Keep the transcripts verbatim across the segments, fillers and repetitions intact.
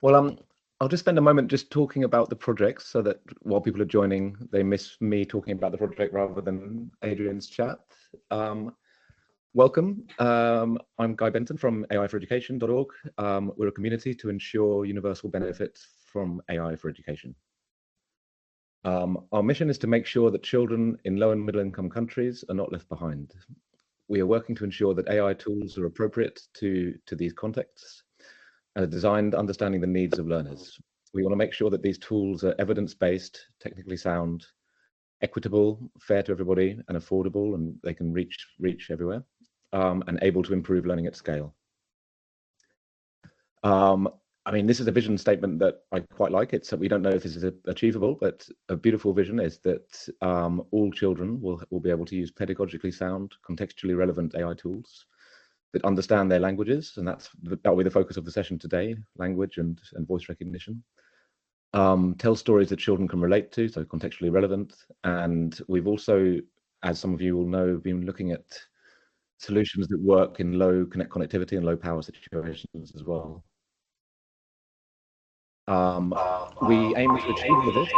Well, um, I'll just spend a moment just talking about the project so that while people are joining, they miss me talking about the project rather than Adrian's chat. Um, welcome. Um, I'm Guy Benton from A I for education dot org. Um, we're a community to ensure universal benefits from A I for education. Um, our mission is to make sure that children in low and middle income countries are not left behind. We are working to ensure that A I tools are appropriate to, to these contexts and are designed understanding the needs of learners. We want to make sure that these tools are evidence-based, technically sound, equitable, fair to everybody, and affordable, and they can reach reach everywhere, um, and able to improve learning at scale. Um, I mean, this is a vision statement that I quite like. It's we don't know if this is achievable, but a beautiful vision is that um, all children will will be able to use pedagogically sound, contextually relevant A I tools that understand their languages, and that's that will be the focus of the session today: language and and voice recognition. Um, tell stories that children can relate to, so contextually relevant. And we've also, as some of you will know, been looking at solutions that work in low connect connectivity and low power situations as well. Um, we aim to achieve this.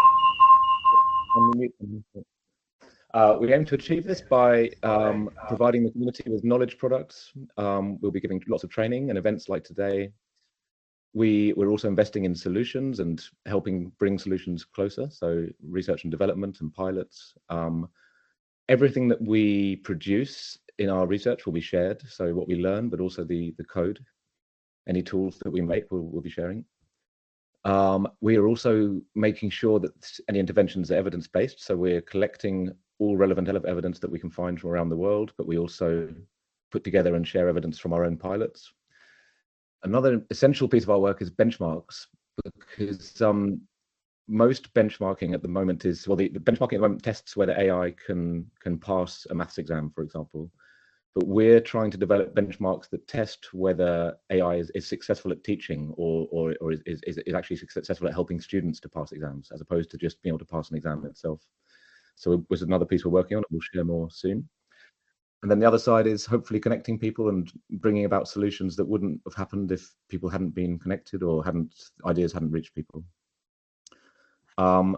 Uh, we aim to achieve this by um, providing the community with knowledge products. Um, we'll be giving lots of training and events like today. We, we're also investing in solutions and helping bring solutions closer, so research and development and pilots. Um, everything that we produce in our research will be shared, so what we learn, but also the, the code. Any tools that we make, we'll, we'll be sharing. Um, we are also making sure that any interventions are evidence-based, so we're collecting all relevant evidence that we can find from around the world, but we also put together and share evidence from our own pilots. Another essential piece of our work is benchmarks, because um, most benchmarking at the moment is, well, the, the benchmarking at the moment tests whether A I can, can pass a maths exam, for example. But we're trying to develop benchmarks that test whether A I is, is successful at teaching or, or, or is, is, is actually successful at helping students to pass exams, as opposed to just being able to pass an exam itself. So it was another piece we're working on, and we'll share more soon. And then the other side is hopefully connecting people and bringing about solutions that wouldn't have happened if people hadn't been connected or hadn't ideas hadn't reached people. Um,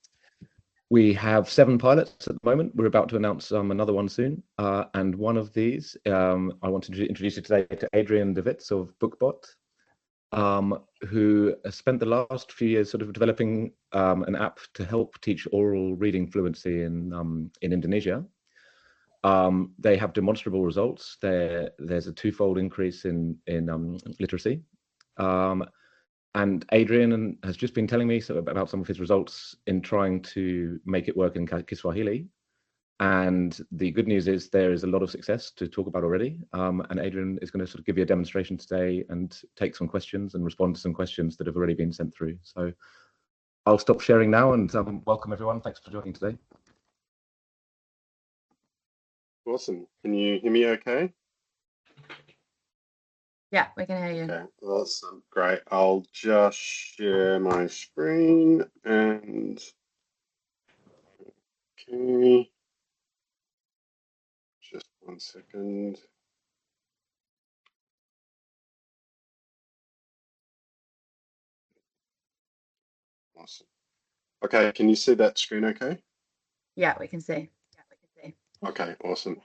We have seven pilots at the moment. We're about to announce um, another one soon. Uh, and one of these, um, I want to introduce you today to Adrian de Wits of Bookbot, um, who has spent the last few years sort of developing um, an app to help teach oral reading fluency in, um, in Indonesia. Um, they have demonstrable results. There, there's a twofold increase in, in um, literacy. Um, And Adrian has just been telling me about some of his results in trying to make it work in Kiswahili. And the good news is there is a lot of success to talk about already. Um, and Adrian is going to sort of give you a demonstration today and take some questions and respond to some questions that have already been sent through. So I'll stop sharing now and um, welcome everyone. Thanks for joining today. Awesome. Can you hear me okay? Yeah, we can hear you. Okay, awesome. Great. I'll just share my screen and okay. Just one second. Awesome. Okay, can you see that screen okay? Yeah, we can see. Yeah, we can see. Okay, awesome.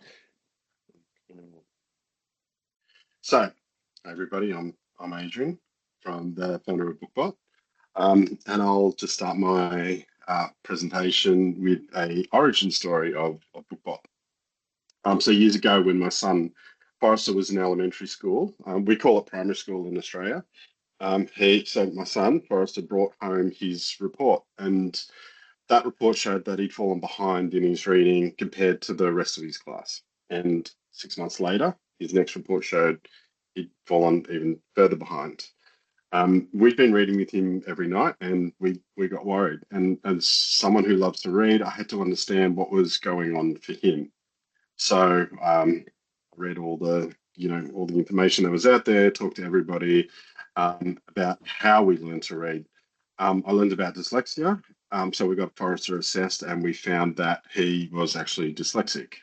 So, everybody, I'm I'm Adrian from the founder of Bookbot. Um, and I'll just start my uh, presentation with a origin story of, of Bookbot. Um, so years ago, when my son Forrester was in elementary school, um, we call it primary school in Australia. Um, he, so my son Forrester brought home his report, and that report showed that he'd fallen behind in his reading compared to the rest of his class. And six months later, his next report showed he'd fallen even further behind. Um, we've been reading with him every night, and we we got worried. And as someone who loves to read, I had to understand what was going on for him. So um, I read all the you know all the information that was out there, talked to everybody um, about how we learn to read. Um, I learned about dyslexia, um, so we got Forrester assessed, and we found that he was actually dyslexic.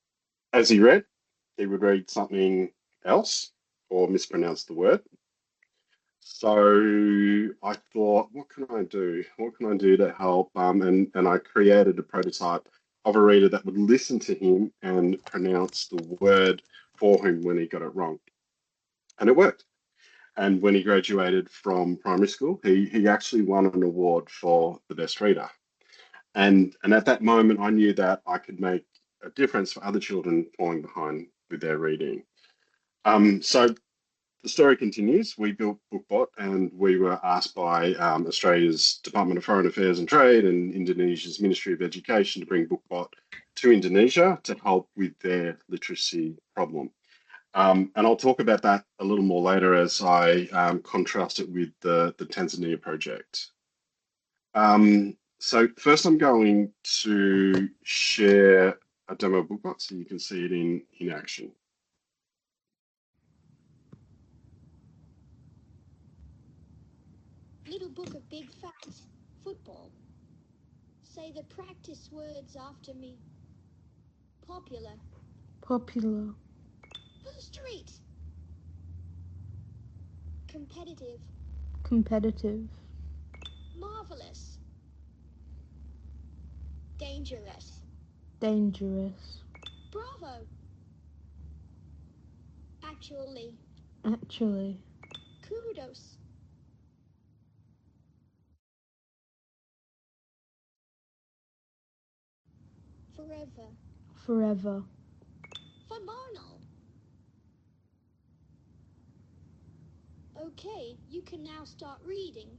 As he read, he would read something else or mispronounce the word. So I thought, what can I do? What can I do to help? Um, and, and I created a prototype of a reader that would listen to him and pronounce the word for him when he got it wrong. And it worked. And when he graduated from primary school, he, he actually won an award for the best reader. And, and at that moment, I knew that I could make a difference for other children falling behind with their reading. Um, so the story continues. We built BookBot and we were asked by um, Australia's Department of Foreign Affairs and Trade and Indonesia's Ministry of Education to bring BookBot to Indonesia to help with their literacy problem. Um, and I'll talk about that a little more later as I um, contrast it with the, the Tanzania project. Um, so first I'm going to share a demo of BookBot so you can see it in, in action. Little book of big facts. Football. Say the practice words after me. Popular. Popular. Street. Competitive. Competitive. Marvelous. Dangerous. Dangerous. Bravo. Actually. Actually. Kudos. Forever. Forever. Phenomenal. Okay, you can now start reading.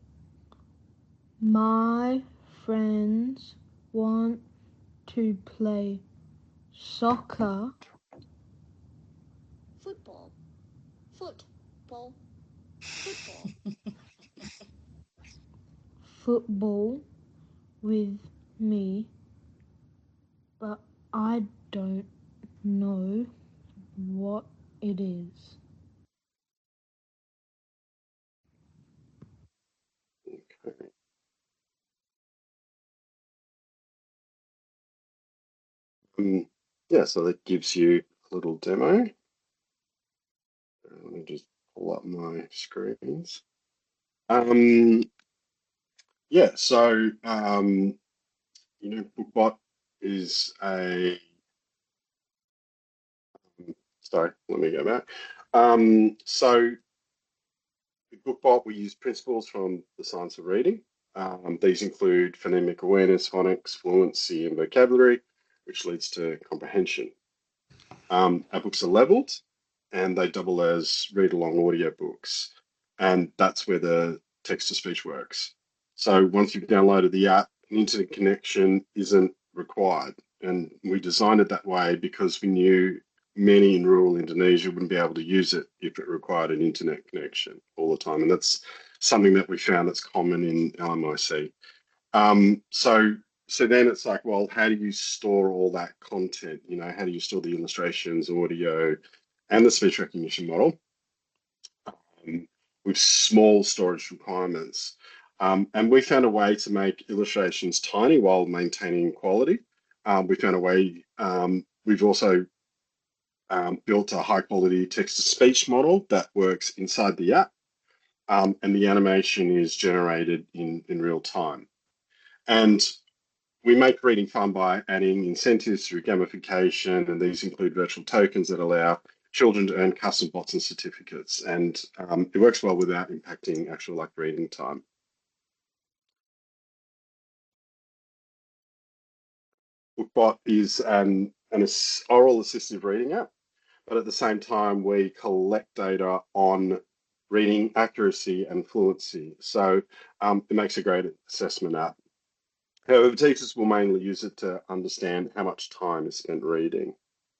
My friends want to play soccer. Football. Football. Football. Football with me, but I don't know what it is. Okay. Um, yeah, so that gives you a little demo. Let me just pull up my screens. Um, yeah, so um, you know, BookBot is a sorry, let me go back. Um, so with BookBot, we use principles from the science of reading. Um, these include phonemic awareness, phonics, fluency, and vocabulary, which leads to comprehension. Um, our books are leveled and they double as read along audio books. And that's where the text to speech works. So once you've downloaded the app, an internet connection isn't required. And we designed it that way because we knew many in rural Indonesia wouldn't be able to use it if it required an internet connection all the time. And that's something that we found that's common in L M I C. Um, so so then it's like, well, how do you store all that content? You know, how do you store the illustrations, audio, and the speech recognition model um, with small storage requirements? Um, and we found a way to make illustrations tiny while maintaining quality. Um, we found a way, um, we've also um, built a high quality text to speech model that works inside the app. Um, and the animation is generated in, in real time. And we make reading fun by adding incentives through gamification, and these include virtual tokens that allow children to earn custom bots and certificates. And um, it works well without impacting actual like reading time. BookBot is an, an oral assistive reading app, but at the same time, we collect data on reading accuracy and fluency. So um, it makes a great assessment app. However, teachers will mainly use it to understand how much time is spent reading.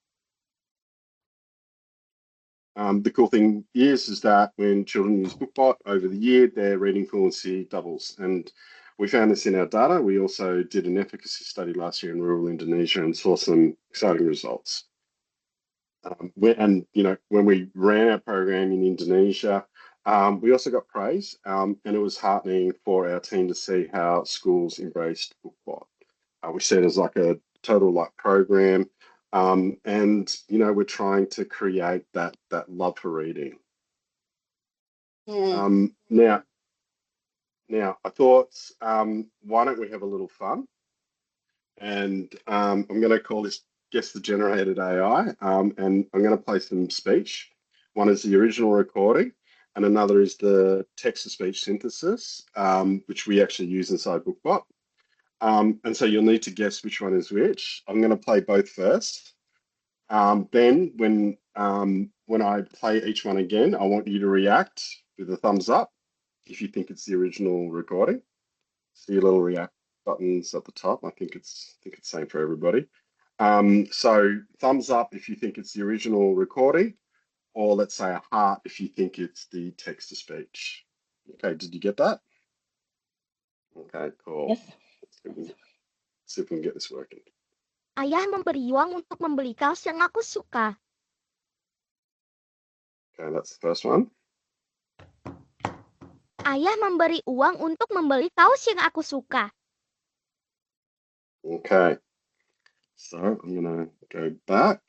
Um, the cool thing is, is that when children use BookBot over the year, their reading fluency doubles. And we found this in our data. We also did an efficacy study last year in rural Indonesia and saw some exciting results. Um, when, and, you know, when we ran our program in Indonesia, um, we also got praise, um, and it was heartening for our team to see how schools embraced BookBot. Uh, we said it was like a total like program. Um, and you know, we're trying to create that that love for reading. Um, now, now I thought, um, why don't we have a little fun? And um, I'm going to call this Guess the Generated A I, um, and I'm going to play some speech. One is the original recording, and another is the text-to-speech synthesis, um, which we actually use inside BookBot. Um, and so you'll need to guess which one is which. I'm going to play both first. Um, then when um, when I play each one again, I want you to react with a thumbs up if you think it's the original recording. See your little react buttons at the top. I think it's I think it's the same for everybody. Um, so thumbs up if you think it's the original recording, or let's say a heart if you think it's the text to speech. Okay, did you get that? Okay, cool. Yes. Let's see if we can, see if we can get this working. Ayah memberi uang untuk membeli kaos yang aku suka. Okay, that's the first one. Ayah memberi uang untuk membeli kaos yang aku suka. Okay, so I'm gonna go back.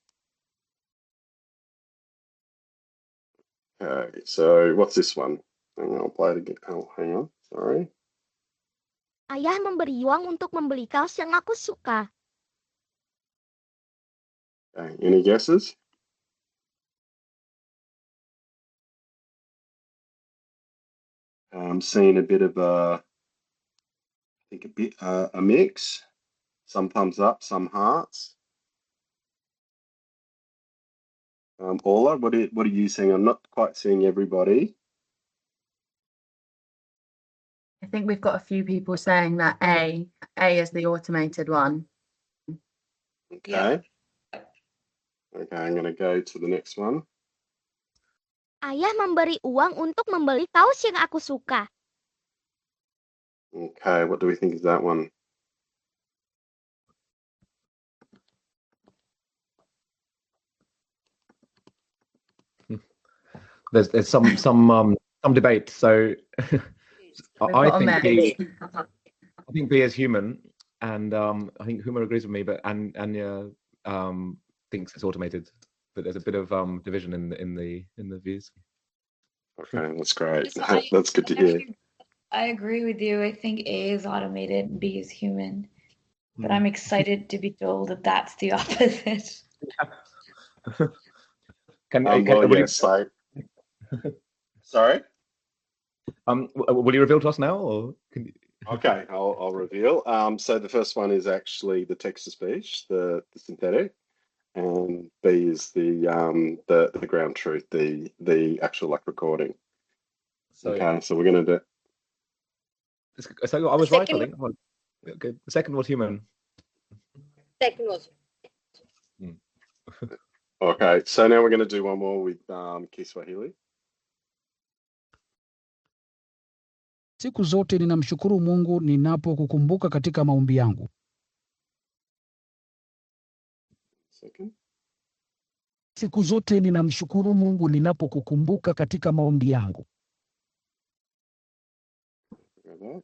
Okay, so what's this one? Hang on, I'll play it again. Oh, hang on, sorry. Ayah memberi uang untuk membeli kaos yang aku suka. Okay, any guesses? I'm seeing a bit of a, I think a bit uh, a mix. Some thumbs up, some hearts. Um, Orla, what are, what are you seeing? I'm not quite seeing everybody. I think we've got a few people saying that A, A is the automated one. Okay. Okay, I'm going to go to the next one. Ayah memberi uang untuk membeli kaos yang aku suka. Okay, what do we think is that one? There's there's some some um some debate. So We've I got a think mess. B, I think B is human, and um I think Huma agrees with me, but and Anya um thinks it's automated. But there's a bit of um division in the in the in the views. Okay, that's great. Yes, I- That's good to hear. Actually, I agree with you. I think A is automated and B is human. But Hmm. I'm excited to be told that that's the opposite. Can, Um, can well, will, yes, I... Sorry? you, um w- will you reveal to us now, or can you... Okay, I'll, I'll reveal. Um, so the first one is actually the text-to-speech, the, the synthetic, and B is the um the the ground truth, the the actual like recording. So, Okay, so we're gonna do. so I was The right, I second think. Well, good. The second was human. Second was Okay, so now we're gonna do one more with um Kiswahili. Siku zote ninamshukuru Mungu ninapokukumbuka katika maombi yangu. Second. Siku zote ninamshukuru Mungu ninapokukumbuka katika maombi yangu. Go back.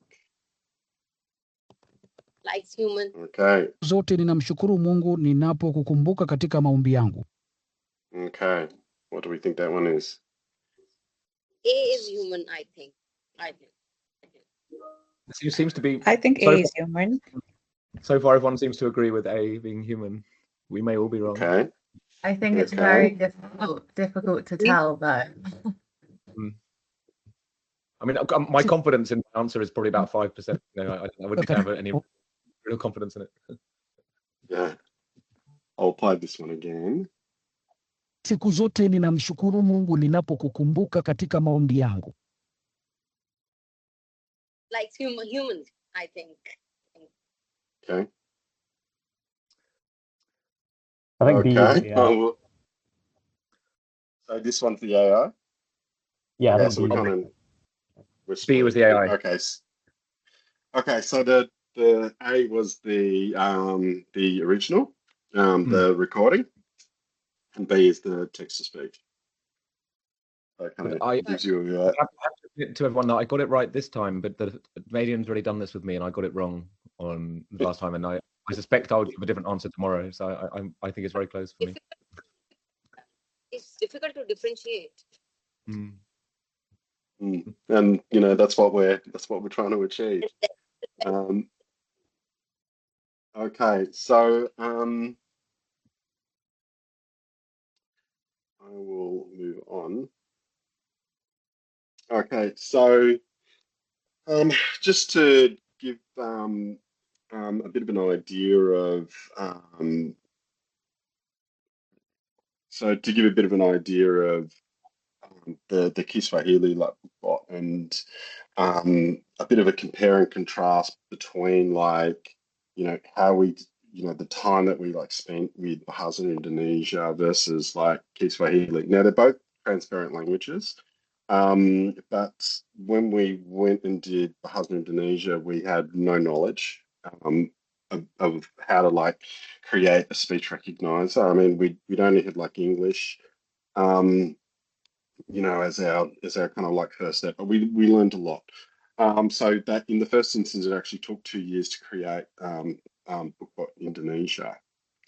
likes human. Okay, Zote ninamshukuru Mungu ninapokukumbuka katika maombi yangu. okay. What do we think that one is? A is human, I think. I think. It seems to be I think so A is human. so far everyone seems to agree with A being human. We may all be wrong. Okay. I think it's Okay. very difficult, difficult to tell though. I mean, um, my confidence in the answer is probably about five percent. You know, I, I wouldn't have any real confidence in it. Yeah. I'll play this one again. Siku zote ninamshukuru Mungu ninapokukumbuka katika maombi yangu. Likes human, humans, I think. Okay. I think B is Okay. the, uh, Oh, well- so this one's the A I. yeah, I Okay, think so B we're is kind of. we're B was split. the A I. Okay. s- Okay, so the the A was the um the original, um Hmm. the recording, and B is the text to speech. So it kind of I- gives you a, I have to admit to everyone that I got it right this time, but the Canadian's already done this with me, and I got it wrong on the last time, and I, I suspect I'll give a different answer tomorrow. So I, I I think it's very close for me. It's difficult to differentiate. Mm. Mm. And you know that's what we're that's what we're trying to achieve. Um, okay, so um, I will move on. Okay, so um, just to give um, um, a bit of an idea of um, so to give a bit of an idea of um, the the Kiswahili like bot and um, a bit of a compare and contrast between like you know how we you know the time that we like spent with Bahasa Indonesia versus like Kiswahili. Now they're both transparent languages, um, but when we went and did Bahasa Indonesia, we had no knowledge um, of, of how to like create a speech recognizer. I mean, we we'd only had like English. Um, you know, as our as our kind of like first step. But we we learned a lot. Um, so that in the first instance, it actually took two years to create um, um, BookBot Indonesia.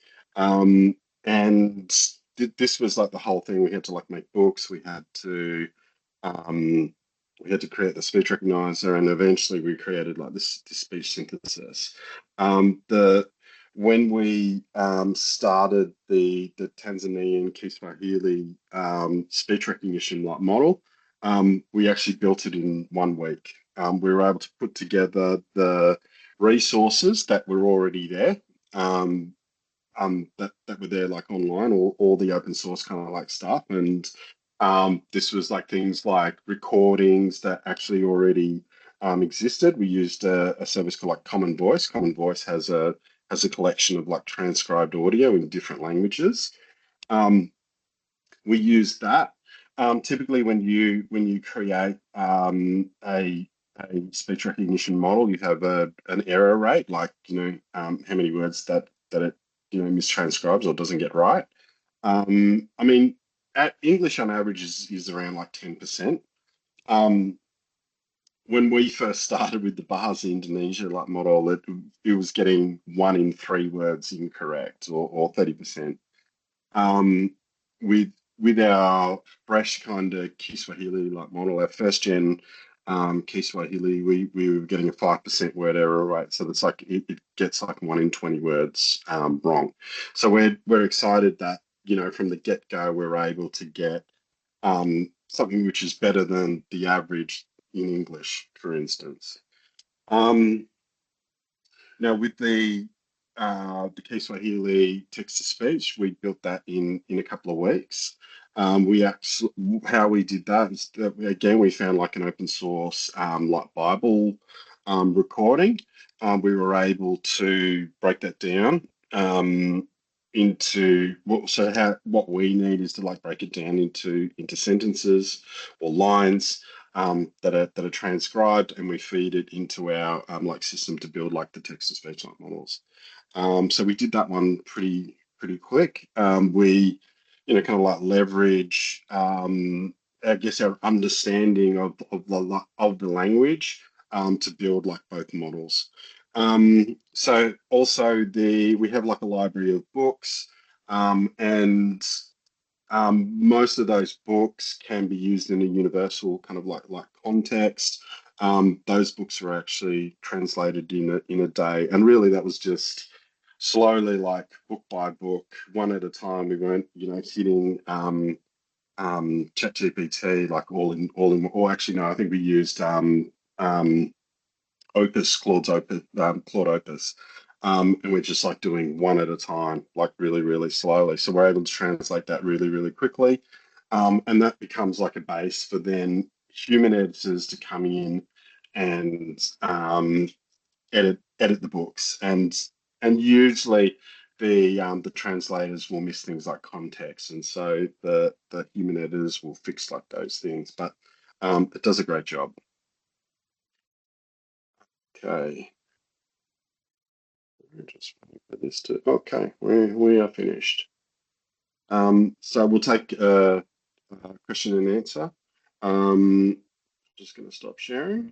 Um, and th this was like the whole thing. We had to like make books. We had to um, we had to create the speech recognizer, and eventually we created like this, this speech synthesis. Um, the when we um, started the the Tanzanian Kiswahili um, speech recognition like model, um, we actually built it in one week. Um, we were able to put together the resources that were already there. Um, um, that that were there like online, all, all the open source kind of like stuff. And um, this was like things like recordings that actually already um, existed. We used a, a service called like Common Voice. Common Voice has a has a collection of like transcribed audio in different languages. Um, we use that. Um, typically, when you when you create um, a a speech recognition model, you have a an error rate, like you know um, how many words that that it you know mistranscribes or doesn't get right. Um, I mean, at English on average is is around like ten percent. Um, when we first started with the Bahasa Indonesia like model, it it was getting one in three words incorrect or or thirty percent. Um, with with our fresh kind of Kiswahili like model, our first gen um, Kiswahili, we we were getting a five percent word error rate. So it's like it, it gets like one in twenty words um, wrong. So we're we're excited that you know from the get go we're able to get um, something which is better than the average in English, for instance. Um, now, with the uh, the Kiswahili text to speech, we built that in in a couple of weeks. Um, we actually how we did that is that we, again we found like an open source um, like Bible um, recording. Um, we were able to break that down um, into what so how what we need is to like break it down into into sentences or lines um, that are that are transcribed, and we feed it into our um, like system to build like the text to speech like models. Um, so we did that one pretty pretty quick. Um, we, you know, kind of like leverage, um, I guess, our understanding of of the of the language um, to build like both models. Um, so also the we have like a library of books, um, and um, most of those books can be used in a universal kind of like like context. Um, those books were actually translated in a in a day, and really that was just slowly, like book by book, one at a time. We weren't, you know, hitting um, um, ChatGPT like all in all in. Or actually, no, I think we used um, um, Opus, Claude's Opus, um, Claude Opus. Um, and we're just like doing one at a time, like really, really slowly. So we're able to translate that really, really quickly. Um, and that becomes like a base for then human editors to come in and um, edit edit the books. And and usually the um, the translators will miss things like context, and so the the human editors will fix like those things. But um, it does a great job. Okay. Just put this to okay, we we are finished. Um, so we'll take a, a question and answer. Um, just going to stop sharing.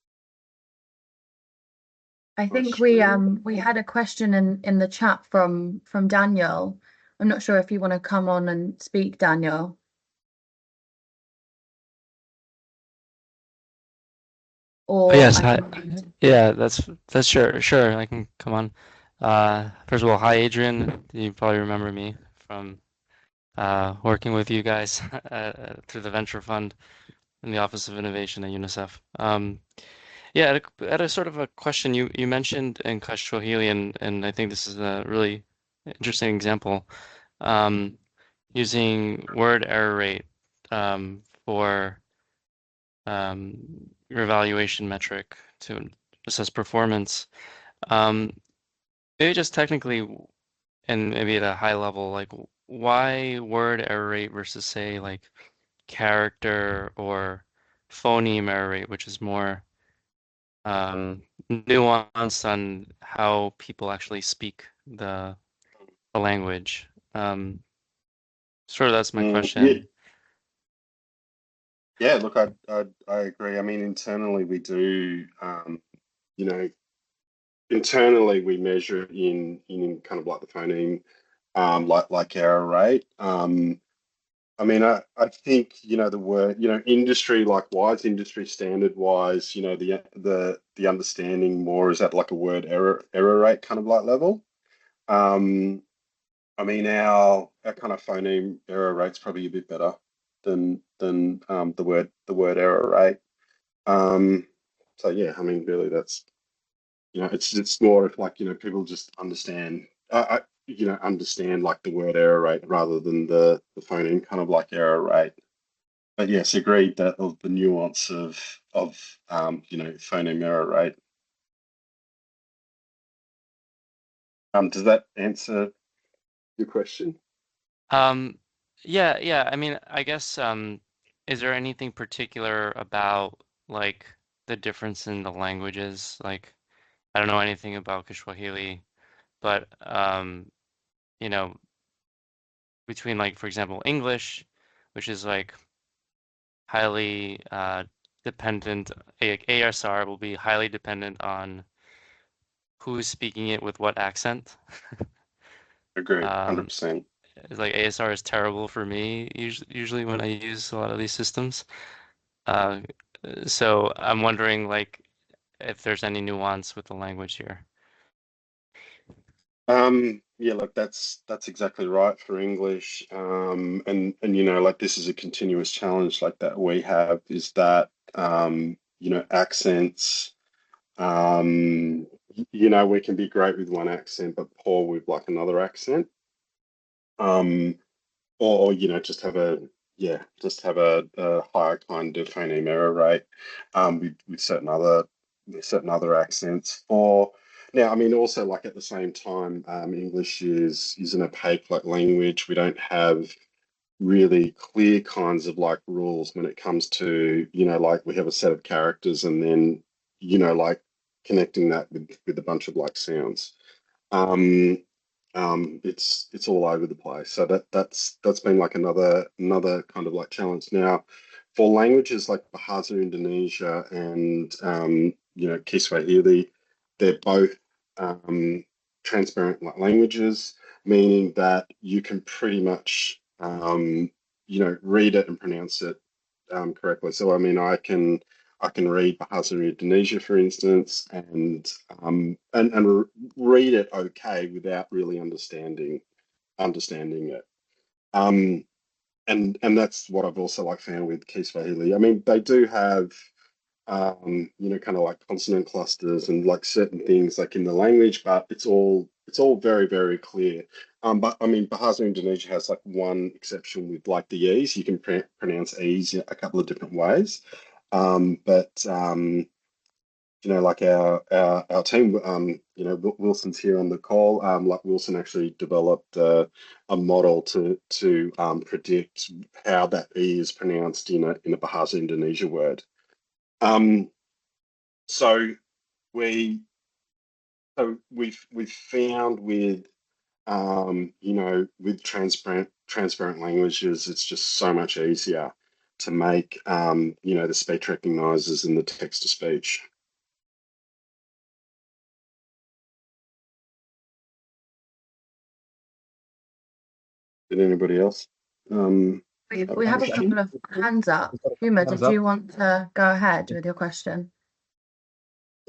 I My think we screen. um we had a question in in the chat from from Daniel. I'm not sure if you want to come on and speak, Daniel. or Oh, yes, I hi. can. Yeah, that's that's sure, sure. I can come on. Uh, first of all, hi, Adrian. You probably remember me from uh, working with you guys uh, through the Venture Fund in the Office of Innovation at UNICEF. Um, yeah, at a, at a sort of a question you you mentioned in Kashwahili, and and I think this is a really interesting example. Um, using word error rate um, for um, your evaluation metric to assess performance. Um, maybe just technically, and maybe at a high level, like why word error rate versus say like character or phoneme error rate, which is more um, nuanced on how people actually speak the, the language. Um, sort of that's my Mm, yeah, question. yeah. Look, I, I I agree. I mean, internally we do, um, you know, internally we measure it in in kind of like the phoneme, um, like like error rate. Um, I mean, I, I think, you know, the word, you know, industry like wise, industry standard wise, you know, the the the understanding more is at like a word error error rate kind of like level. Um, I mean, our our kind of phoneme error rate's probably a bit better than than um, the word the word error rate. Um, so yeah, I mean, really, that's, you know, it's it's more if like, you know, people just understand, uh, I, you know, understand like the word error rate rather than the the phoneme kind of like error rate. But yes, agreed that of the nuance of of um, you know, phoneme error rate. Um, does that answer your question? Um, yeah, yeah. I mean, I guess um, is there anything particular about like the difference in the languages? Like, I don't know anything about Kiswahili, but um, you know, between like, for example, English, which is like highly uh, dependent, A ASR will be highly dependent on who's speaking it with what accent. Agreed, Um, one hundred percent. it's like A S R is terrible for me usually, usually when I use a lot of these systems. Uh, so I'm wondering like if there's any nuance with the language here. Um, yeah, look, that's that's exactly right for English. Um, and and you know, like this is a continuous challenge like that we have is that um, you know, accents, um, y- you know, we can be great with one accent but poor with like another accent. Um, or, or you know, just have a, yeah, just have a, a higher kind of phoneme error rate um, with, with certain other with certain other accents. Or now, I mean, also like at the same time, um, English is is an opaque like language. We don't have really clear kinds of like rules when it comes to, you know, like we have a set of characters and then, you know, like connecting that with with a bunch of like sounds. Um, um, it's it's all over the place. So that that's that's been like another another kind of like challenge. Now, for languages like Bahasa Indonesia and um, you know, Kiswahili, they're both um, transparent like languages, meaning that you can pretty much um, you know, read it and pronounce it um, correctly. So I mean, I can I can read Bahasa Indonesia, for instance, and um, and and read it okay without really understanding understanding it. Um, and and that's what I've also like found with Kiswahili. I mean, they do have um, you know, kind of like consonant clusters and like certain things like in the language, but it's all it's all very, very clear. Um, but I mean, Bahasa Indonesia has like one exception with like the E's. You can pr pronounce E's a couple of different ways. Um, but um, you know, like our our, our team, um, you know, Wilson's here on the call. Um, like Wilson actually developed uh, a model to to um, predict how that E is pronounced in a in a Bahasa Indonesia word. Um, so we so we've we've found with um, you know, with transparent transparent languages, it's just so much easier to make um, you know, the speech recognizers and the text to speech. Did anybody else? Um, We, have a we have a question? couple of hands up. Huma, Thumbs did up. you want to go ahead with your question?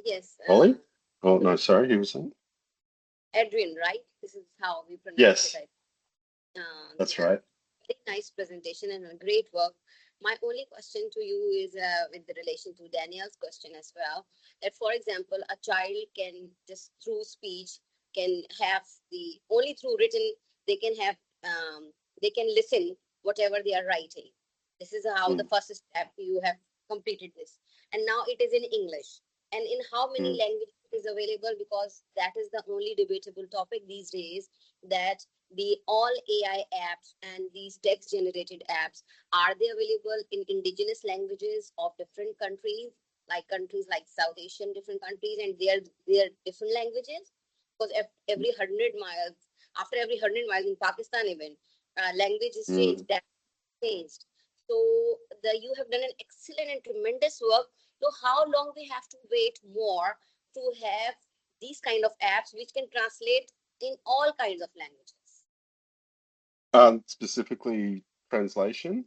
Yes. Uh, Ollie? Oh, no, sorry, he was saying? Adrian, right? This is how we pronounce Yes, it. I, um, that's yeah. right. Very nice presentation and a great work. My only question to you is uh, with the relation to Danielle's question as well. That, for example, a child can just through speech can have the only through written they can have um, they can listen whatever they are writing. This is how Mm. the first step you have completed this, and now it is in English. And in how many Mm. languages it is available? Because that is the only debatable topic these days. That the all A I apps and these text generated apps, are they available in indigenous languages of different countries, like countries like South Asian different countries, and their their different languages? Because every hundred miles, after every hundred miles in Pakistan even, uh, language is changed. Mm. That changed. So the you have done an excellent and tremendous work. So how long we have to wait more to have these kind of apps which can translate in all kinds of languages? Um, specifically translation?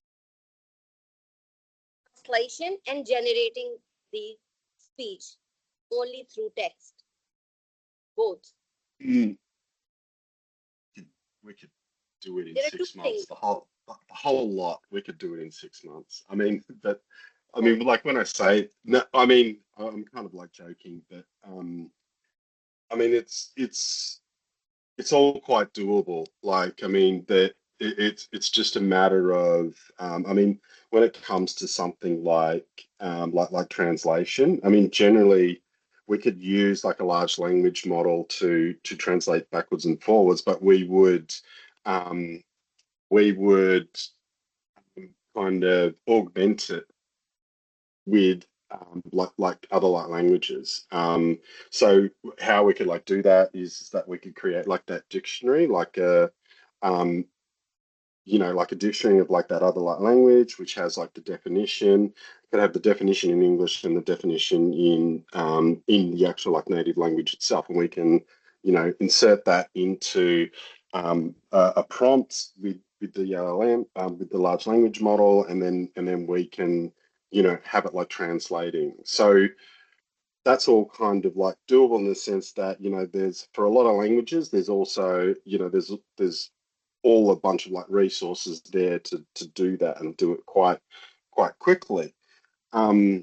Translation and generating the speech only through text, both. Mm. We could do it in There are two six months. things. The whole, the whole lot. We could do it in six months. I mean, but I mean, like when I say, no, I mean, I'm kind of like joking, but um, I mean, it's it's it's all quite doable. Like, I mean, that it, it's it's just a matter of, um, I mean, when it comes to something like um, like like translation, I mean, generally we could use like a large language model to to translate backwards and forwards, but we would um, we would kind of augment it with um, like like other like languages. Um, so how we could like do that is that we could create like that dictionary, like a um, you know, like a dictionary of like that other like language, which has like the definition. Could have the definition in English and the definition in um, in the actual like native language itself, and we can, you know, insert that into um, a, a prompt with with the L L M, um, with the large language model, and then and then we can, you know, have it like translating. So that's all kind of like doable in the sense that, you know, there's for a lot of languages, there's also, you know, there's there's all a bunch of like resources there to to do that and do it quite quite quickly. Um,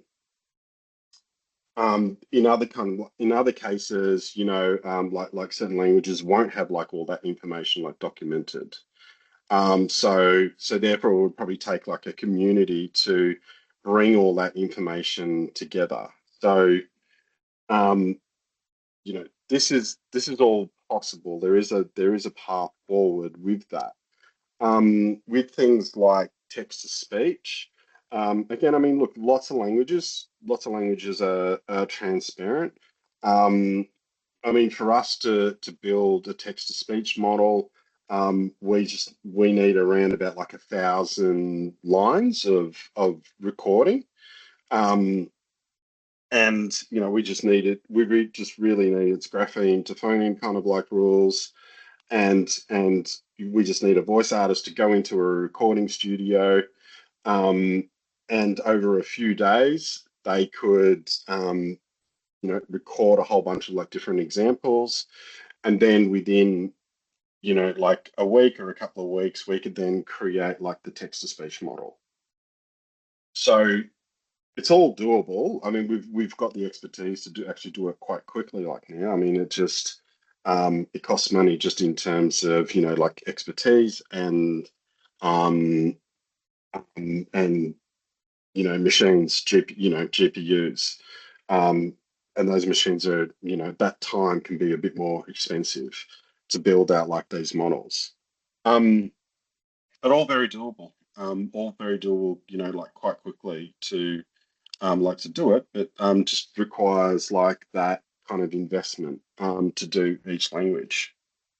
um, in other kind of in other cases, you know, um, like like certain languages won't have like all that information like documented. Um, so so therefore, it would probably take like a community to bring all that information together. So um, you know, this is this is all possible. There is a there is a path forward with that. Um, with things like text to speech. Um, again, I mean, look, lots of languages, lots of languages are, are transparent. Um, I mean, for us to to build a text to speech model, um, we just we need around about like a thousand lines of of recording. Um, and you know, we just needed we re just really needed grapheme to phoneme kind of like rules, and and we just need a voice artist to go into a recording studio, um, and over a few days they could um, you know, record a whole bunch of like different examples, and then within, you know, like a week or a couple of weeks we could then create like the text to speech model. So it's all doable. I mean, we've we've got the expertise to do actually do it quite quickly like now. I mean, it just um, it costs money just in terms of, you know, like expertise and um, um and you know, machines, G P, you know, G P Us. Um, and those machines are, you know, that time can be a bit more expensive to build out like these models. Um, but all very doable. Um, all very doable, you know, like quite quickly to um, like to do it, but um, just requires like that kind of investment um, to do each language.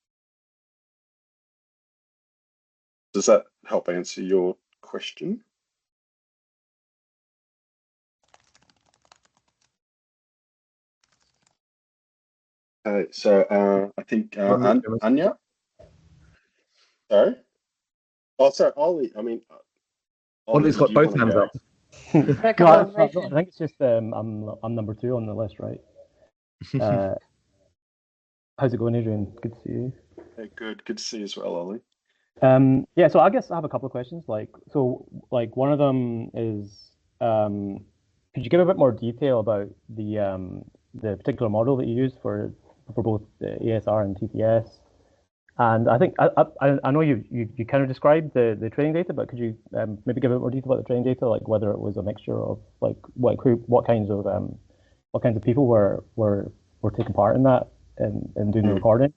Does that help answer your question? Okay, so uh, I think uh, An Anya. Sorry. Oh, sorry, Ollie. I mean, Ollie, Ollie's did got you both want to hands go? up. A no, couple I, of I I versions. think it's just um, I'm I'm number two on the list, right? Uh, how's it going, Adrian? Good to see you. Hey, good, good to see you as well, Ollie. Um, yeah, so I guess I have a couple of questions. Like, so like one of them is, um, could you give a bit more detail about the um, the particular model that you used for for both the A S R and T T S? And I think I I, I know you, you you kind of described the the training data, but could you um, maybe give a bit more detail about the training data, like whether it was a mixture of like what who, what kinds of um what kinds of people were were were taking part in that and and doing the Mm. recordings?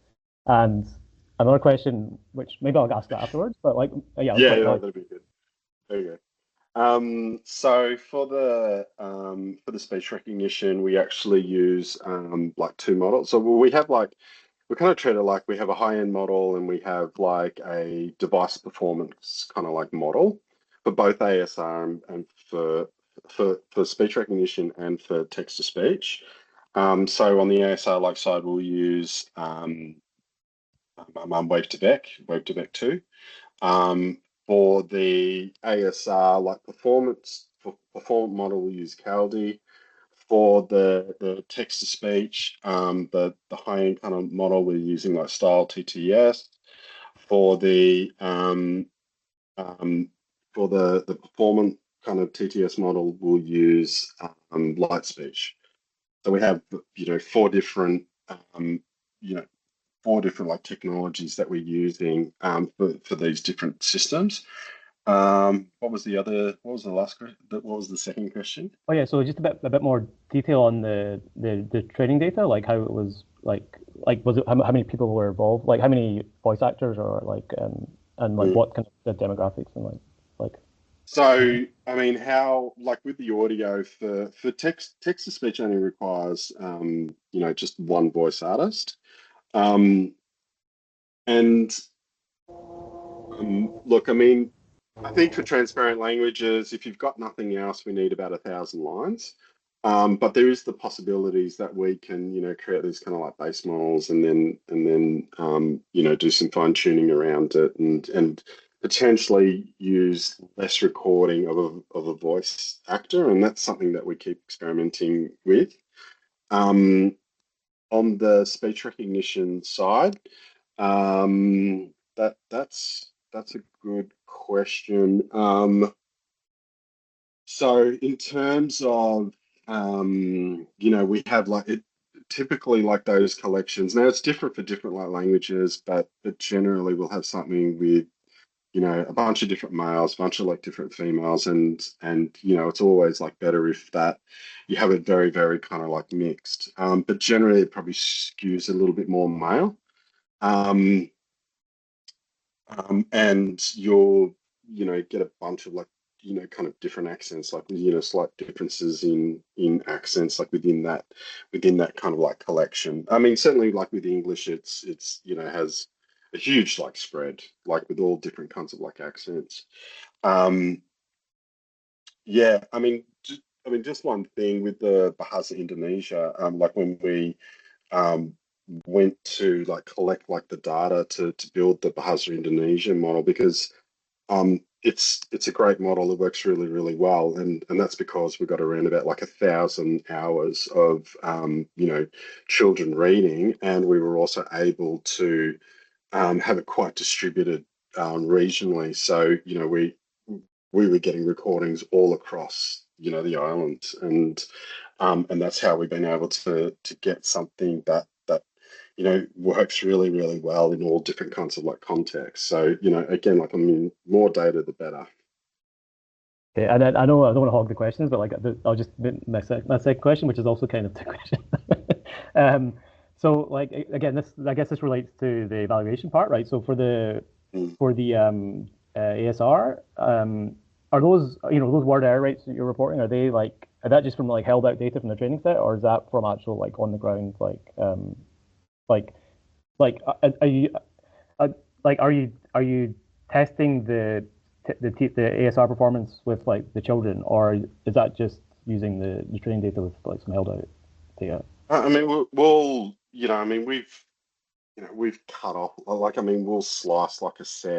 And another question, which maybe I'll ask that afterwards, but like yeah, let's Yeah, like, no, like that'd be good. There you go. Um, so for the um, for the speech recognition, we actually use um, like two models. So we have like we kind of treat it like we have a high-end model and we have like a device performance kind of like model for both A S R and, and for for for speech recognition and for text to speech. Um, so on the A S R like side, we'll use um, um, um, Wave to Vec, Wave to Vec two. Um, for the A S R like performance for performance model, we use Caldi. For the the text to speech, um, the the high end kind of model, we're using like Style T T S. For the um, um, for the the performance kind of T T S model, we'll use um, Light Speech. So we have you know four different um, you know four different like technologies that we're using um, for for these different systems. Um, what was the other? What was the last question? What was the second question? oh yeah, so just a bit a bit more detail on the the the training data, like how it was like like was it how, how many people were involved, like how many voice actors or like um and like Mm. what kind of the demographics and like like So, I mean, how like with the audio for for text text to speech only requires um, you know just one voice artist. Um, and um, look, I mean, I think for transparent languages, if you've got nothing else, we need about a thousand lines. Um, but there is the possibilities that we can, you know, create these kind of like base models and then and then um, you know, do some fine tuning around it and and potentially use less recording of a of a voice actor, and that's something that we keep experimenting with. Um, on the speech recognition side, um, that that's that's a good question. Um, so in terms of um, you know, we have like it typically like those collections. Now it's different for different like languages, but but generally we'll have something with you know a bunch of different males, a bunch of like different females, and and you know it's always like better if that you have it very very kind of like mixed. Um, but generally it probably skews a little bit more male. Um, um, and you'll, you know, get a bunch of like, you know, kind of different accents, like, you know, slight differences in in accents, like within that within that kind of like collection. I mean, certainly like with English, it's it's you know has a huge like spread, like with all different kinds of like accents. Um, yeah, I mean, just, I mean, just one thing with the Bahasa Indonesia, um, like when we um, went to like collect like the data to to build the Bahasa Indonesia model because um, it's it's a great model. It works really really well, and and that's because we got around about like a thousand hours of um, you know children reading, and we were also able to um, have it quite distributed um, regionally. So you know we we were getting recordings all across you know the island, and um, and that's how we've been able to to get something that that you know works really really well in all different kinds of like contexts. So you know again, like I mean, more data the better. okay, and I, I know I don't want to hog the questions, but like the- I'll just my sec, my second question, which is also kind of the question. um, so like a- again, this I guess this relates to the evaluation part, right? So for the Mm. for the um, uh, A S R, um, are those you know those word error rates that you're reporting? Are they like are that just from like held out data from the training set, or is that from actual like on the ground like um, like like are, are you uh, like are you are you testing the t- the t- the A S R performance with like the children, or is that just using the, the training data with like some held out data? I I mean, we'll, we'll you know, I mean, we've you know we've cut off like I mean, we'll slice like a set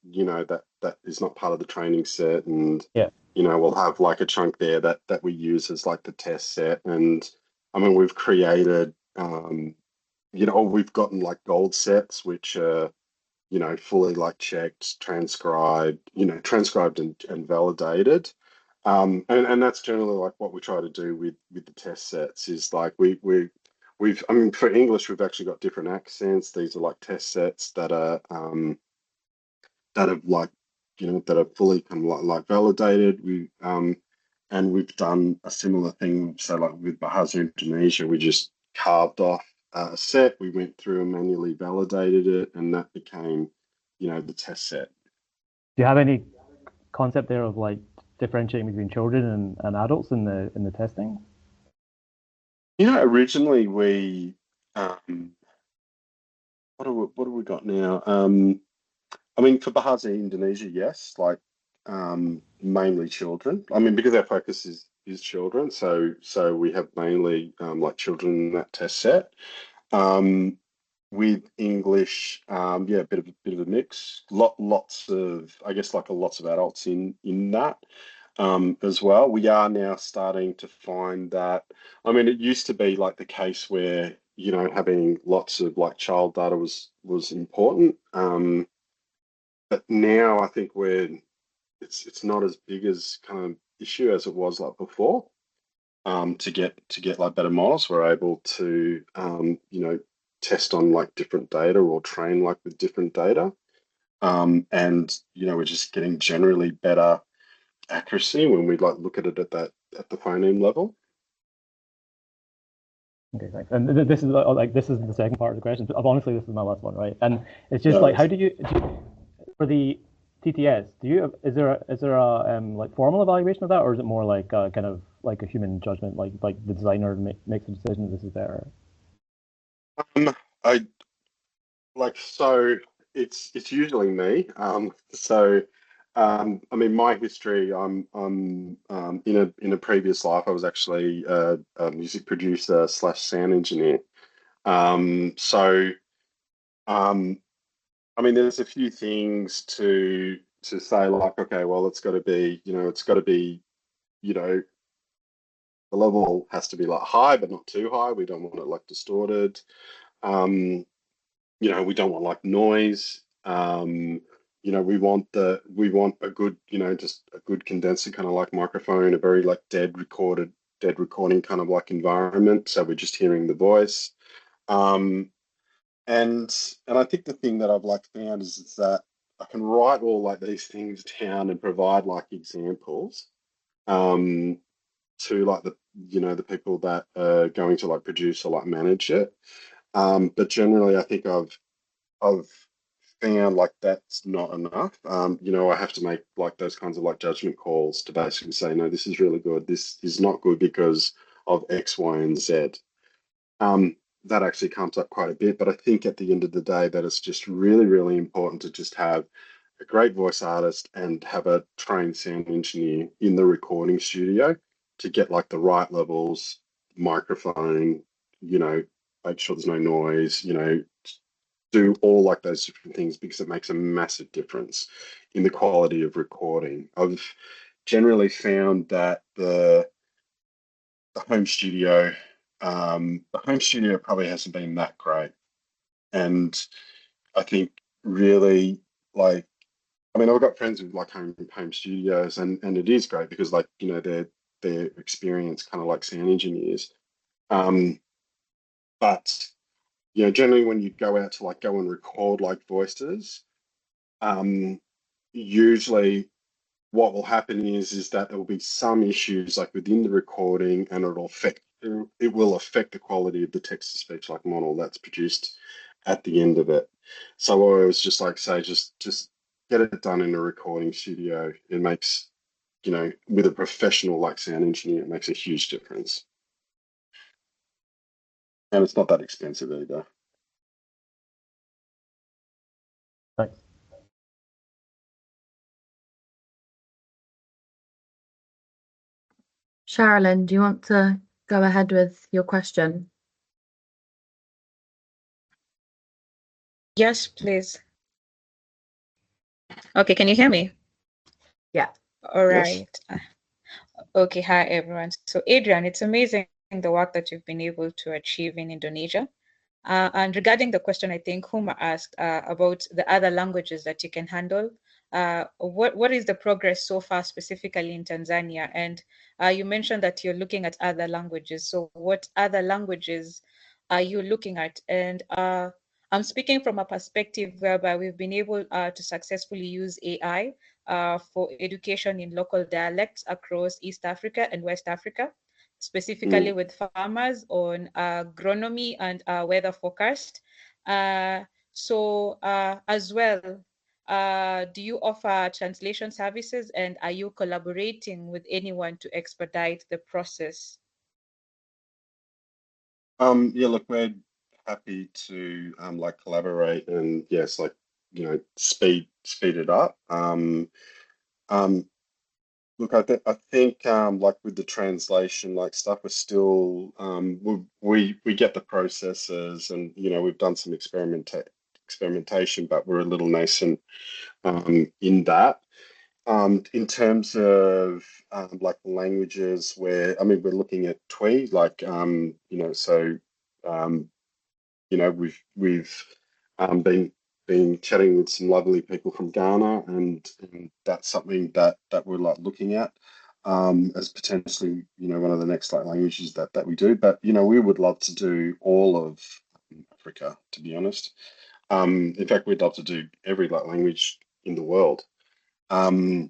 you know, that that is not part of the training set, and Yeah. you know, we'll have like a chunk there that that we use as like the test set. And I mean, we've created, um, you know, we've gotten like gold sets, which are, you know, fully like checked, transcribed, you know, transcribed and, and validated. Um, and, and that's generally like what we try to do with with the test sets is like we we we've I mean for English we've actually got different accents. These are like test sets that are um, that have like you know that are fully kind of like, like validated. We um, and we've done a similar thing. So like with Bahasa Indonesia, we just carved off a set. We went through and manually validated it, and that became you know the test set. Do you have any concept there of like differentiating between children and, and adults in the in the testing? You know, originally we um, what do we, what have we got now? Um, I mean, for Bahasa Indonesia, yes, like um, mainly children. I mean, because our focus is is children, so so we have mainly um, like children in that test set. Um, with English, um, yeah, a bit of a bit of a mix. Lot lots of, I guess, like a lots of adults in in that um, as well. We are now starting to find that. I mean, it used to be like the case where you know having lots of like child data was was important. Um, but now I think we're it's it's not as big as kind of issue as it was like before. Um, to get to get like better models, we're able to um, you know test on like different data or train like with different data, um, and you know we're just getting generally better accuracy when we like look at it at that at the phoneme level. Okay, thanks. And th- this is uh, like this is the second part of the question. But honestly, this is my last one, right? And it's just No, like, how it's- do you, do you for the T T S? Do you is there a, is there a um, like formal evaluation of that, or is it more like uh, kind of like a human judgment, like like the designer make, makes a decision this is better? Um, I like so it's it's usually me. Um, so um, I mean, my history. I'm I'm um, in a in a previous life. I was actually a, a music producer slash sound engineer. Um, so um, I mean, there's a few things to to say like, okay, well, it's got to be, you know, it's got to be, you know, the level has to be like high, but not too high. We don't want it like distorted. Um, you know, we don't want like noise. Um, you know, we want the we want a good, you know, just a good condenser kind of like microphone, a very like dead recorded, dead recording kind of like environment. So we're just hearing the voice. Um, and and I think the thing that I've like found is, is that I can write all like these things down and provide like examples um, to like the you know the people that are going to like produce or like manage it. Um, but generally, I think I've I've found like that's not enough. Um, you know, I have to make like those kinds of like judgment calls to basically say, no, this is really good. This is not good because of X, Y, and Z. Um, that actually comes up quite a bit, but I think at the end of the day that it's just really, really important to just have a great voice artist and have a trained sound engineer in the recording studio to get like the right levels, microphone, you know, make sure there's no noise, you know, do all like those different things because it makes a massive difference in the quality of recording. I've generally found that the the home studio, um, the home studio probably hasn't been that great, and I think really like I mean I've got friends with like home home studios, and and it is great because like you know they're they're experienced kind of like sound engineers, um, but you know generally when you go out to like go and record like voices, um, usually what will happen is is that there will be some issues like within the recording, and it'll affect it will affect the quality of the text to speech like model that's produced at the end of it. So I always just like say just just get it done in a recording studio. It makes, you know, with a professional like sound engineer, it makes a huge difference. And it's not that expensive either. Thanks. Sherilyn, do you want to go ahead with your question? Yes, please. Okay, can you hear me? Yeah. All Yes. right. Uh, Okay, hi everyone. So Adrian, it's amazing the work that you've been able to achieve in Indonesia. Uh, and regarding the question, I think Huma asked uh, about the other languages that you can handle. Uh, what what is the progress so far, specifically in Tanzania? And uh, you mentioned that you're looking at other languages. So what other languages are you looking at? And uh, I'm speaking from a perspective whereby we've been able uh, to successfully use A I uh, for education in local dialects across East Africa and West Africa, specifically Mm. with farmers on uh, agronomy and uh, weather forecast. Uh, so uh, as well, uh, do you offer translation services, and are you collaborating with anyone to expedite the process? Um, yeah, look, we're happy to um like collaborate and yes, like you know, speed speed it up. Um, um, look, I think I think um like with the translation like stuff, we're still um we we we get the processes and you know we've done some experimenta experimentation, but we're a little nascent um in that. Um, in terms of um, like languages, where I mean, we're looking at Twi, like um, you know, so um, you know, we've we've um, been been chatting with some lovely people from Ghana, and, and that's something that that we're like looking at um, as potentially, you know, one of the next like languages that that we do. But you know, we would love to do all of Africa, to be honest. Um, in fact, we'd love to do every like language in the world. Um,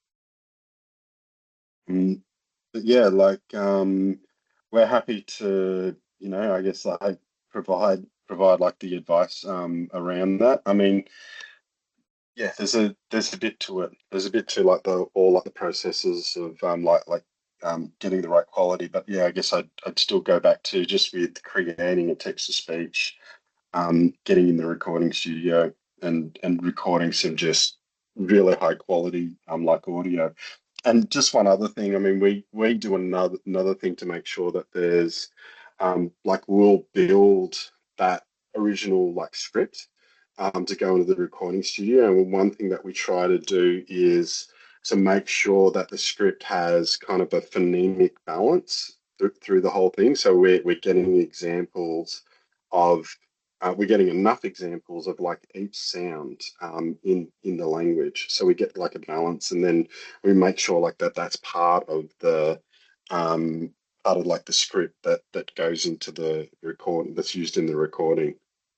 mm, but yeah, like um, we're happy to, you know, I guess like provide provide like the advice um around that. I mean, yeah, there's a there's a bit to it. There's a bit to like the all like the processes of um like like um getting the right quality. But yeah, I guess I'd I'd still go back to just with creating a text to speech, um, getting in the recording studio and and recording some just really high quality um like audio. And just one other thing, I mean, we we do another another thing to make sure that there's um like we'll build that original like script um to go into the recording studio. And one thing that we try to do is to make sure that the script has kind of a phonemic balance th through the whole thing. So we're we're getting examples of uh, we're getting enough examples of like each sound um, in in the language, so we get like a balance, and then we make sure like that that's part of the um, part of like the script that that goes into the recording that's used in the recording.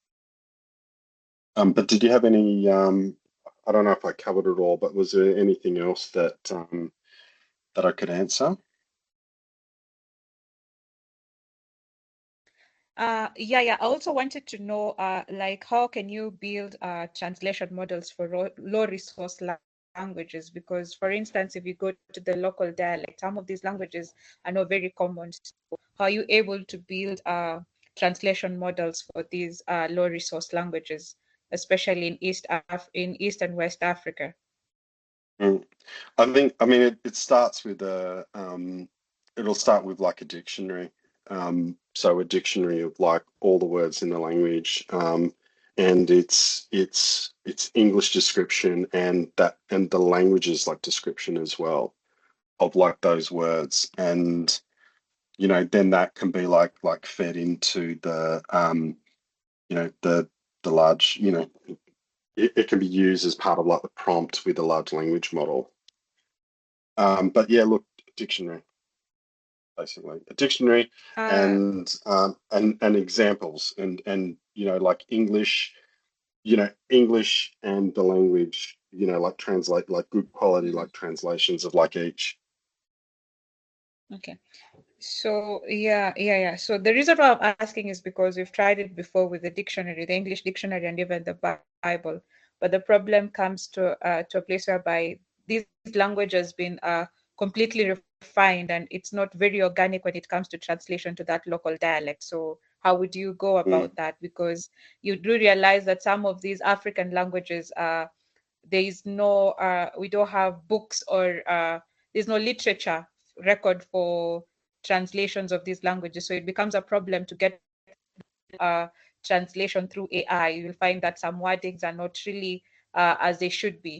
Um, but did you have any? Um, I don't know if I covered it all, but was there anything else that um, that I could answer? Uh, yeah, yeah. I also wanted to know, uh, like, how can you build uh, translation models for ro- low resource la- languages? Because, for instance, if you go to the local dialect, some of these languages are not very common. So how are you able to build uh, translation models for these uh, low resource languages, especially in East Af- in East and West Africa? Mm. I think, I mean, it, it starts with a, um, it'll start with like a dictionary. Um, so a dictionary of like all the words in the language, um, and it's it's it's English description and that and the languages like description as well of like those words, and you know then that can be like like fed into the um, you know the the large you know it, it can be used as part of like the prompt with a large language model. Um, but yeah, look, dictionary, basically a dictionary Uh, and um, and and examples and and you know like English, you know English and the language, you know like translate like good quality like translations of like each. okay. So yeah, yeah, yeah. So the reason why I'm asking is because we've tried it before with the dictionary, the English dictionary, and even the Bible. But the problem comes to uh, to a place whereby this language has been uh, completely refined, and it's not very organic when it comes to translation to that local dialect. So how would you go Mm. about that? Because you do realize that some of these African languages, uh, there is no, uh, we don't have books or uh, there's no literature record for translations of these languages. So it becomes a problem to get uh, translation through A I. You'll find that some wordings are not really uh, as they should be.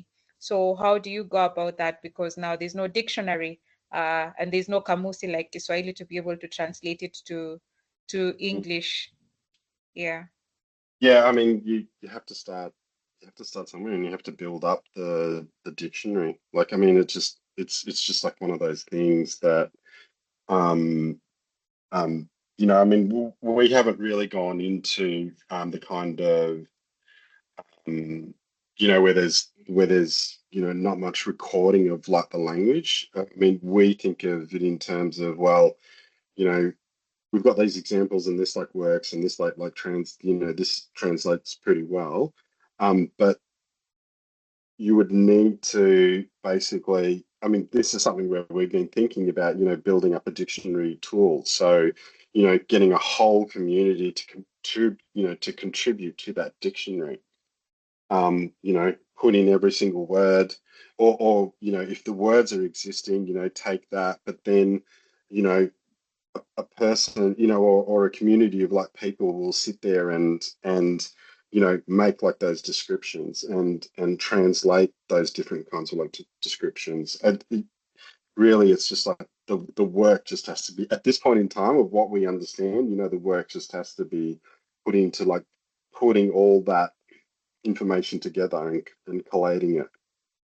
So how do you go about that? Because now there's no dictionary uh, and there's no kamusi like Kiswahili to be able to translate it to to English. Yeah. Yeah, I mean, you, you have to start you have to start somewhere, and you have to build up the the dictionary. Like, I mean, it just it's it's just like one of those things that um um you know, I mean, w- we haven't really gone into um the kind of um you know where there's where there's you know not much recording of like the language. I mean, we think of it in terms of, well, you know, we've got these examples and this like works and this like like trans you know this translates pretty well, um but you would need to basically, I mean, this is something where we've been thinking about, you know, building up a dictionary tool. So, you know, getting a whole community to contribute, you know, to contribute to that dictionary. Um, you know, put in every single word, or, or, you know, if the words are existing, you know, take that, but then, you know, a, a person, you know, or, or a community of like people will sit there and and you know make like those descriptions and and translate those different kinds of like d- descriptions. And it, really, it's just like the the work just has to be at this point in time of what we understand. You know, the work just has to be put into like putting all that information together and and collating it.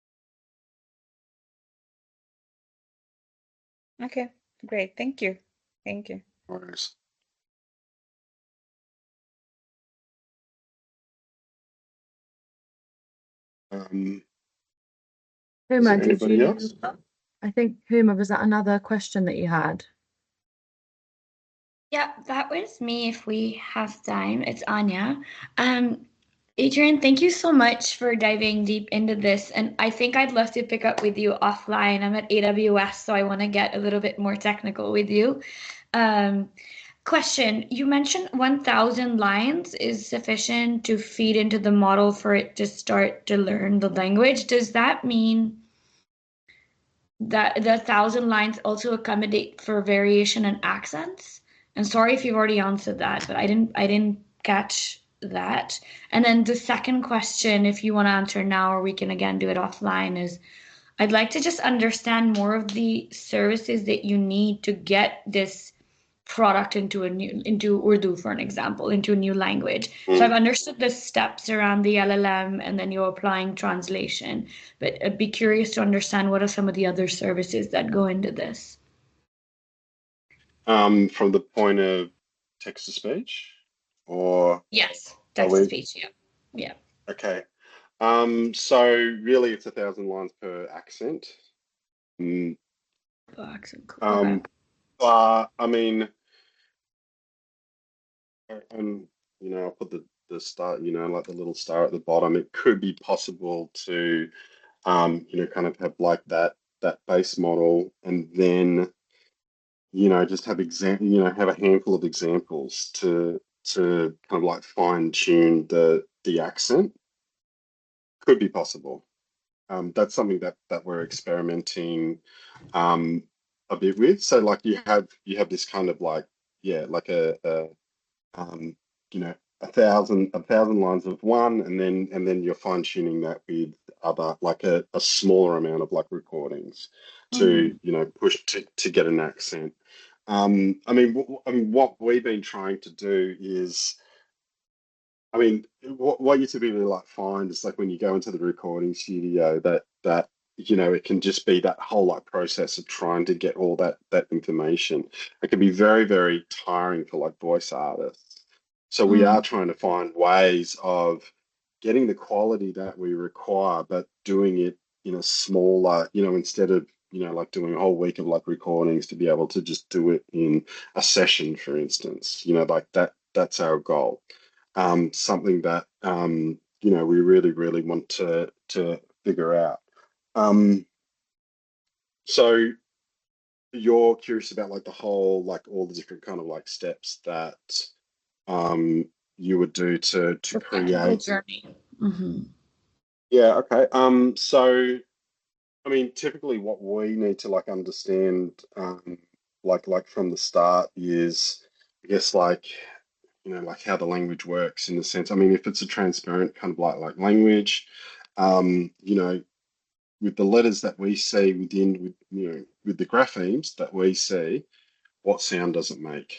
Okay, great. Thank you. Thank you. Whereas, um, is Huma, there did anybody you? else? I think Huma, was that another question that you had? Yeah, that was me if we have time. It's Anya. Um, Adrian, thank you so much for diving deep into this. And I think I'd love to pick up with you offline. I'm at A W S, so I want to get a little bit more technical with you. Um, question, you mentioned one thousand lines is sufficient to feed into the model for it to start to learn the language. Does that mean that the one thousand lines also accommodate for variation in accents? And sorry if you've already answered that, but I didn't I didn't catch that. And then the second question, if you want to answer now, or we can again do it offline, is I'd like to just understand more of the services that you need to get this product into a new into Urdu, for an example, into a new language. So I've Mm. understood the steps around the L L M and then you're applying translation, but I'd be curious to understand what are some of the other services that go into this. Um, from the point of text to speech, or Yes, are text to we speech. Yeah, yeah. okay? Um, so really, it's a thousand lines per accent. Mm, Oh, accent. Cool. Okay. um, uh, I mean, and you know, I'll put the the star, you know, like the little star at the bottom. It could be possible to, um, you know, kind of have like that that base model, and then you know, just have exam, you know, have a handful of examples to to kind of like fine tune the the accent. Could be possible. Um, that's something that that we're experimenting um, a bit with. So like you have you have this kind of like yeah like a, a um, you know a thousand a thousand lines of one, and then and then you're fine tuning that with other like a, a smaller amount of like recordings to Mhm. you know push to to get an accent. Um, I mean, w- I mean, what we've been trying to do is I mean, what what you typically like find is like when you go into the recording studio that that you know it can just be that whole like process of trying to get all that that information. It can be very very tiring for like voice artists. So we Mm. are trying to find ways of getting the quality that we require, but doing it in a smaller, you know, instead of you know like doing a whole week of like recordings to be able to just do it in a session, for instance. You know, like that that's our goal, um, something that um, you know we really really want to to figure out. Um, so you're curious about like the whole like all the different kind of like steps that um, you would do to to The technical create. journey. Hmm. Yeah, okay. Um, so I mean, typically what we need to like understand, um, like like from the start is, I guess like you know like how the language works in the sense. I mean, if it's a transparent kind of like like language, um, you know. with the letters that we see within, with, you know, with the graphemes that we see, what sound does it make?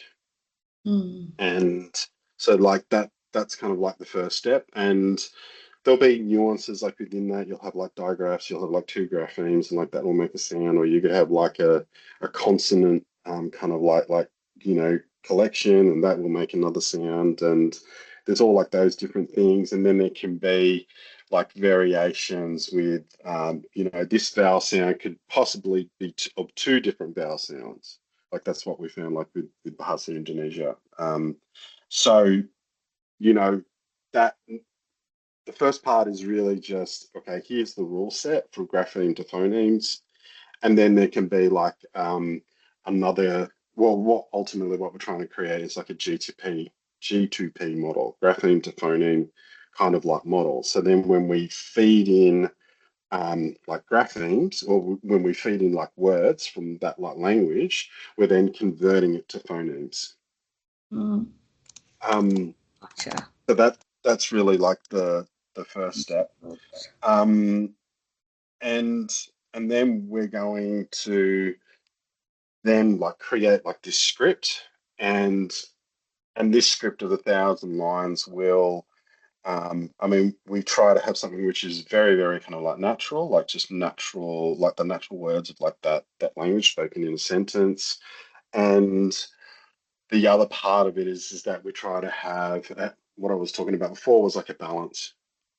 Mm. And so like that, that's kind of like the first step. And there'll be nuances like within that. You'll have like digraphs, you'll have like two graphemes, and like that will make a sound, or you could have like a, a consonant um, kind of like like you know collection, and that will make another sound. And there's all like those different things. And then there can be like variations with um, you know this vowel sound could possibly be t- of two different vowel sounds. Like that's what we found like with with Bahasa Indonesia. Um, so you know that. The first part is really just, okay, here's the rule set for grapheme to phonemes. And then there can be like um, another, well, what ultimately what we're trying to create is like a G two P, G two P model, grapheme to phoneme kind of like model. So then when we feed in um, like graphemes, or when we feed in like words from that like language, we're then converting it to phonemes. Mm. Um, Gotcha. so that that's really like the the first step. Um, and and then we're going to then like create like this script, and and this script of a thousand lines will um, I mean, we try to have something which is very, very kind of like natural, like just natural, like the natural words of like that that language spoken in a sentence. And the other part of it is is that we try to have uh, what I was talking about before was like a balance.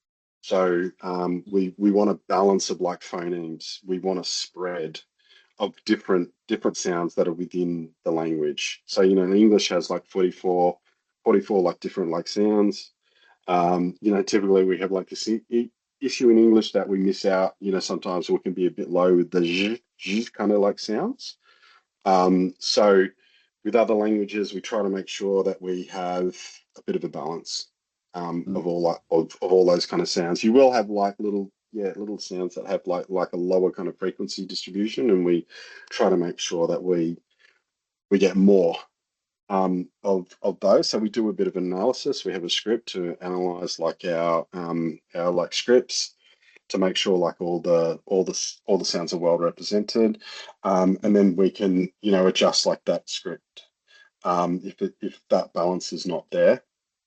So um, we we want a balance of like phonemes. We want a spread of different different sounds that are within the language. So you know, English has like forty-four, forty-four like different like sounds. Um, you know, typically we have like this i- issue in English that we miss out. You know, sometimes we can be a bit low with the j, j kind of like sounds. Um, so with other languages, we try to make sure that we have a bit of a balance um, of all like, of, of all those kind of sounds. You will have like little yeah little sounds that have like like a lower kind of frequency distribution, and we try to make sure that we we get more um, of of those. So we do a bit of analysis. We have a script to analyze like our um, our like scripts to make sure like all the all the all the sounds are well represented, um, and then we can you know adjust like that script um, if it, if that balance is not there.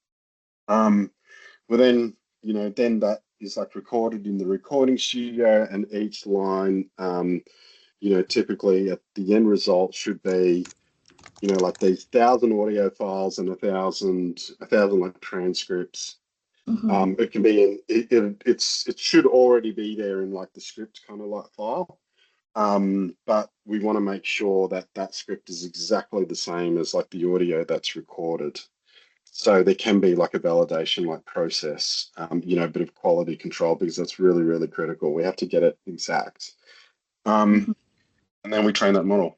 Um, well then you know then that is like recorded in the recording studio, and each line um, you know typically at the end result should be you know like these thousand audio files and a thousand a thousand like transcripts. Mm-hmm. Um, it can be in it, it, it's it should already be there in like the script kind of like file. Um, but we want to make sure that that script is exactly the same as like the audio that's recorded. So there can be like a validation like process, um, you know, a bit of quality control, because that's really, really critical. We have to get it exact. Um, Mm-hmm. and then we train that model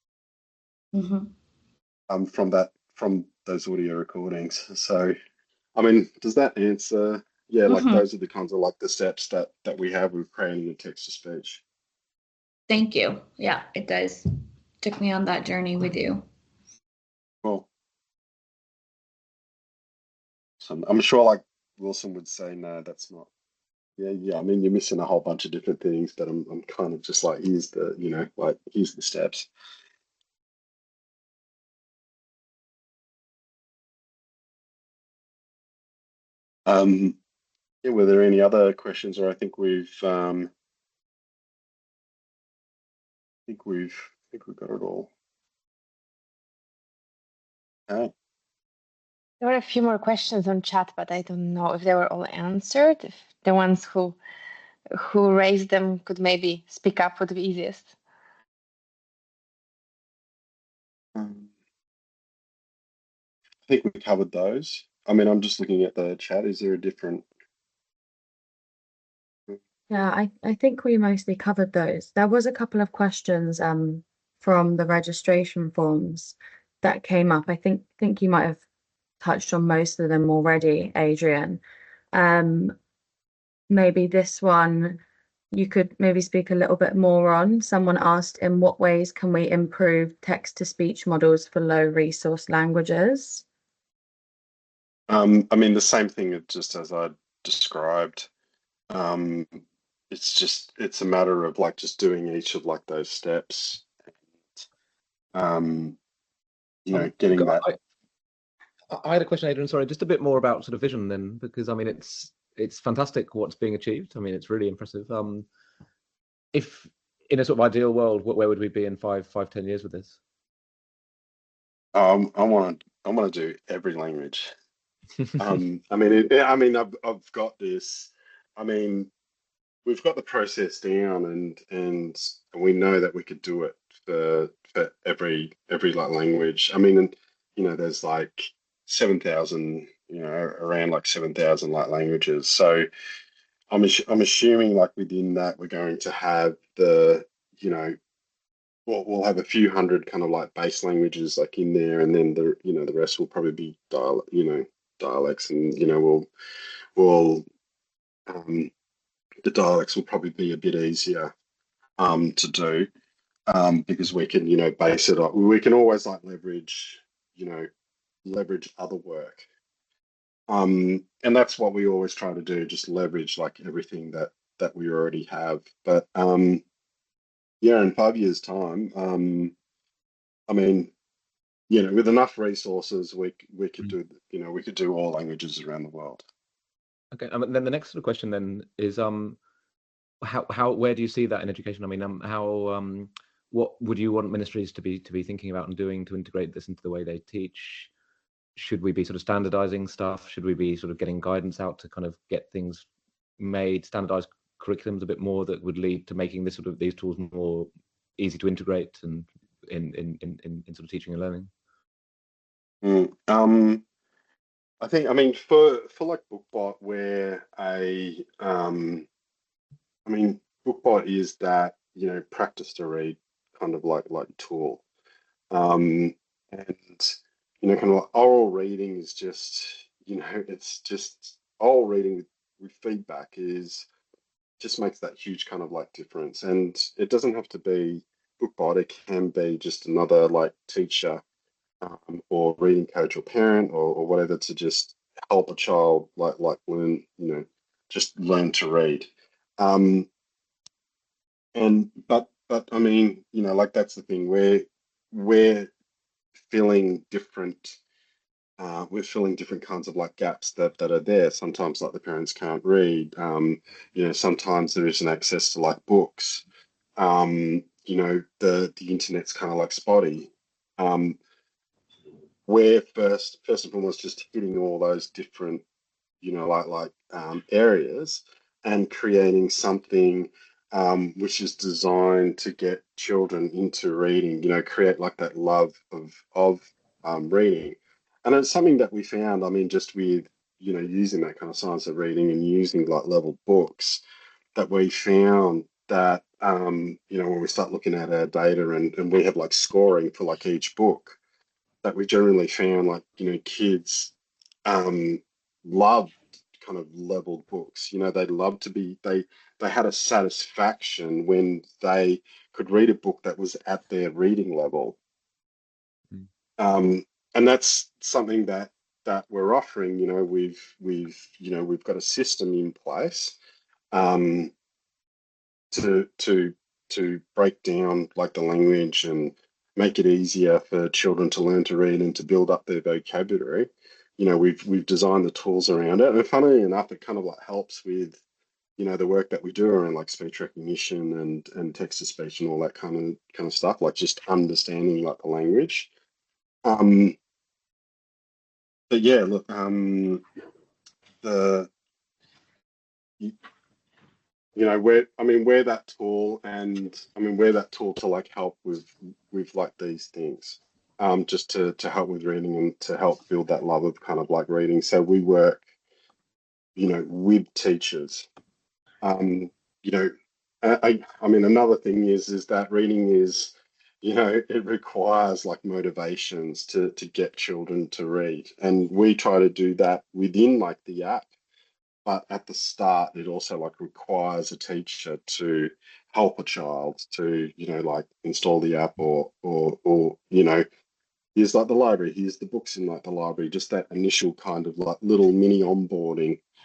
Mm-hmm. um, from that from those audio recordings. So I mean, does that answer? Yeah, like Mm-hmm. those are the kinds of like the steps that that we have with creating a text to speech. Thank you. Yeah, it does. Took me on that journey with you. Well, so I'm, I'm sure like Wilson would say, no, that's not. Yeah, yeah. I mean, you're missing a whole bunch of different things, but I'm I'm kind of just like, here's the, you know, like here's the steps. Um, yeah, were there any other questions, or I think we've um, I think we've I think we've got it all. Okay. There were a few more questions on chat, but I don't know if they were all answered. If the ones who who raised them could maybe speak up would be easiest. Um, I think we covered those. I mean, I'm just looking at the chat. Is there a different? Yeah, I, I think we mostly covered those. There was a couple of questions um from the registration forms that came up. I think think you might have touched on most of them already, Adrian. Um, maybe this one you could maybe speak a little bit more on. Someone asked, in what ways can we improve text-to-speech models for low resource languages? Um, I mean, the same thing, just as I described. Um, it's just it's a matter of like just doing each of like those steps, um, you know, Um, getting that. I, I had a question, Adrian. Sorry, just a bit more about sort of vision then, because I mean, it's it's fantastic what's being achieved. I mean, it's really impressive. Um, if in a sort of ideal world, where would we be in five, five, ten years with this? Um, I want to I want to do every language. um, I mean, it, I mean, I've I've got this. I mean, we've got the process down, and and we know that we could do it for for every every like language. I mean, and you know, there's like seven thousand, you know, around like seven thousand like languages. So I'm I'm assuming like within that we're going to have the, you know, we'll we'll have a few hundred kind of like base languages like in there, and then the you know the rest will probably be dial you know dialects, and you know we'll we'll um, the dialects will probably be a bit easier um, to do um, because we can you know base it up. We can always like leverage you know leverage other work. Um, and that's what we always try to do, just leverage like everything that that we already have. But um, yeah, in five years' time, um, I mean, you know, with enough resources, we we could do you know we could do all languages around the world. Okay, um, and then the next sort of question then is um, how how where do you see that in education? I mean, um, how um, what would you want ministries to be to be thinking about and doing to integrate this into the way they teach? Should we be sort of standardizing stuff? Should we be sort of getting guidance out to kind of get things made, standardized curriculums a bit more that would lead to making this sort of these tools more easy to integrate and in in in, in, in sort of teaching and learning? Mm, um, I think I mean for for like BookBot, where a um, I mean BookBot is that you know practice to read kind of like like tool, um, and you know kind of like oral reading is just you know it's just oral reading with, with feedback is just makes that huge kind of like difference. And it doesn't have to be BookBot, it can be just another like teacher um, or reading coach or parent or, or whatever to just help a child like like learn, you know, just learn to read. Um, and but but I mean, you know, like that's the thing where we're filling different uh, we're filling different kinds of like gaps that that are there. Sometimes like the parents can't read. Um, you know, sometimes there isn't access to like books. Um, you know, the the internet's kind of like spotty. Um, we're first first and foremost just hitting all those different, you know, like like um, areas and creating something um, which is designed to get children into reading. You know, create like that love of of um, reading. And it's something that we found, I mean, just with, you know, using that kind of science of reading and using like level books, that we found that, um, you know, when we start looking at our data and, and we have like scoring for like each book, that we generally found like, you know, kids um, loved kind of leveled books. You know, they loved to be, they, they had a satisfaction when they could read a book that was at their reading level. Mm. Um, and that's something that that we're offering. You know, we've we've you know we've got a system in place um, to to to break down like the language and make it easier for children to learn to read and to build up their vocabulary. You know, we've we've designed the tools around it, and funnily enough, it kind of like helps with you know the work that we do around like speech recognition and and text to speech and all that kind of kind of stuff, like just understanding like the language. Um, but yeah, look, um, the you, you know where I mean we're that tool, and I mean we're that tool to like help with with like these things, um, just to to help with reading and to help build that love of kind of like reading. So we work, you know, with teachers. Um, you know, I I mean another thing is is that reading is, you know, it requires like motivations to to get children to read, and we try to do that within like the app. But at the start, it also like requires a teacher to help a child to, you know, like install the app or or or you know, here's like the library, here's the books in like the library, just that initial kind of like little mini onboarding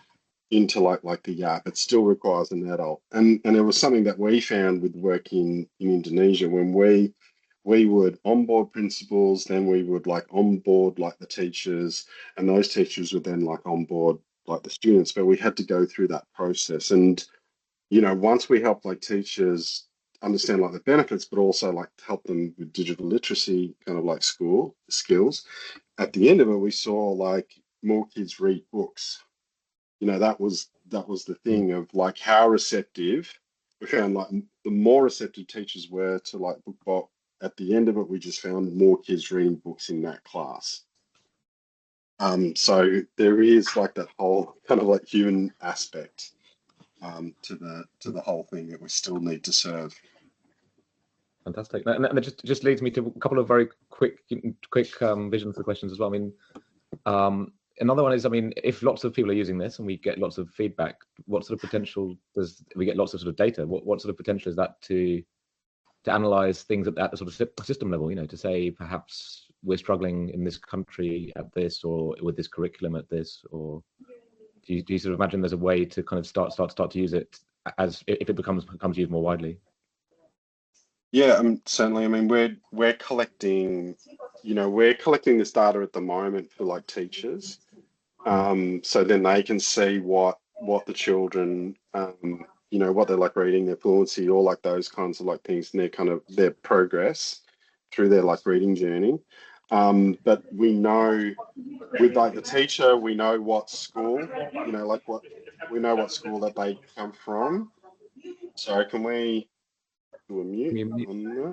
into like like the app. It still requires an adult. And and it was something that we found with working in Indonesia when we we would onboard principals, then we would like onboard like the teachers, and those teachers would then like onboard like the students. But we had to go through that process. And you know, once we helped like teachers understand like the benefits, but also like help them with digital literacy kind of like school skills, at the end of it, we saw like more kids read books. You know, that was that was the thing of like how receptive we found. Like the more receptive teachers were to like BookBot, at the end of it, we just found more kids reading books in that class. Um, so there is like that whole kind of like human aspect um, to the to the whole thing that we still need to serve. Fantastic, and it just just leads me to a couple of very quick quick um, visions for questions as well. I mean, um, another one is, I mean, if lots of people are using this and we get lots of feedback, what sort of potential does we get lots of sort of data? What what sort of potential is that to to analyze things at, at the sort of system level? You know, to say perhaps we're struggling in this country at this, or with this curriculum at this, or do you, do you sort of imagine there's a way to kind of start start start to use it as if it becomes becomes used more widely? Yeah, um, certainly. I mean, we're we're collecting, you know, we're collecting this data at the moment for like teachers, um, so then they can see what what the children, um, you know, what they're like reading, their fluency, or like those kinds of like things, and their kind of their progress through their like reading journey. Um, but we know with like the teacher, we know what school, you know, like what we know what school that they come from. So can we do a mute on that?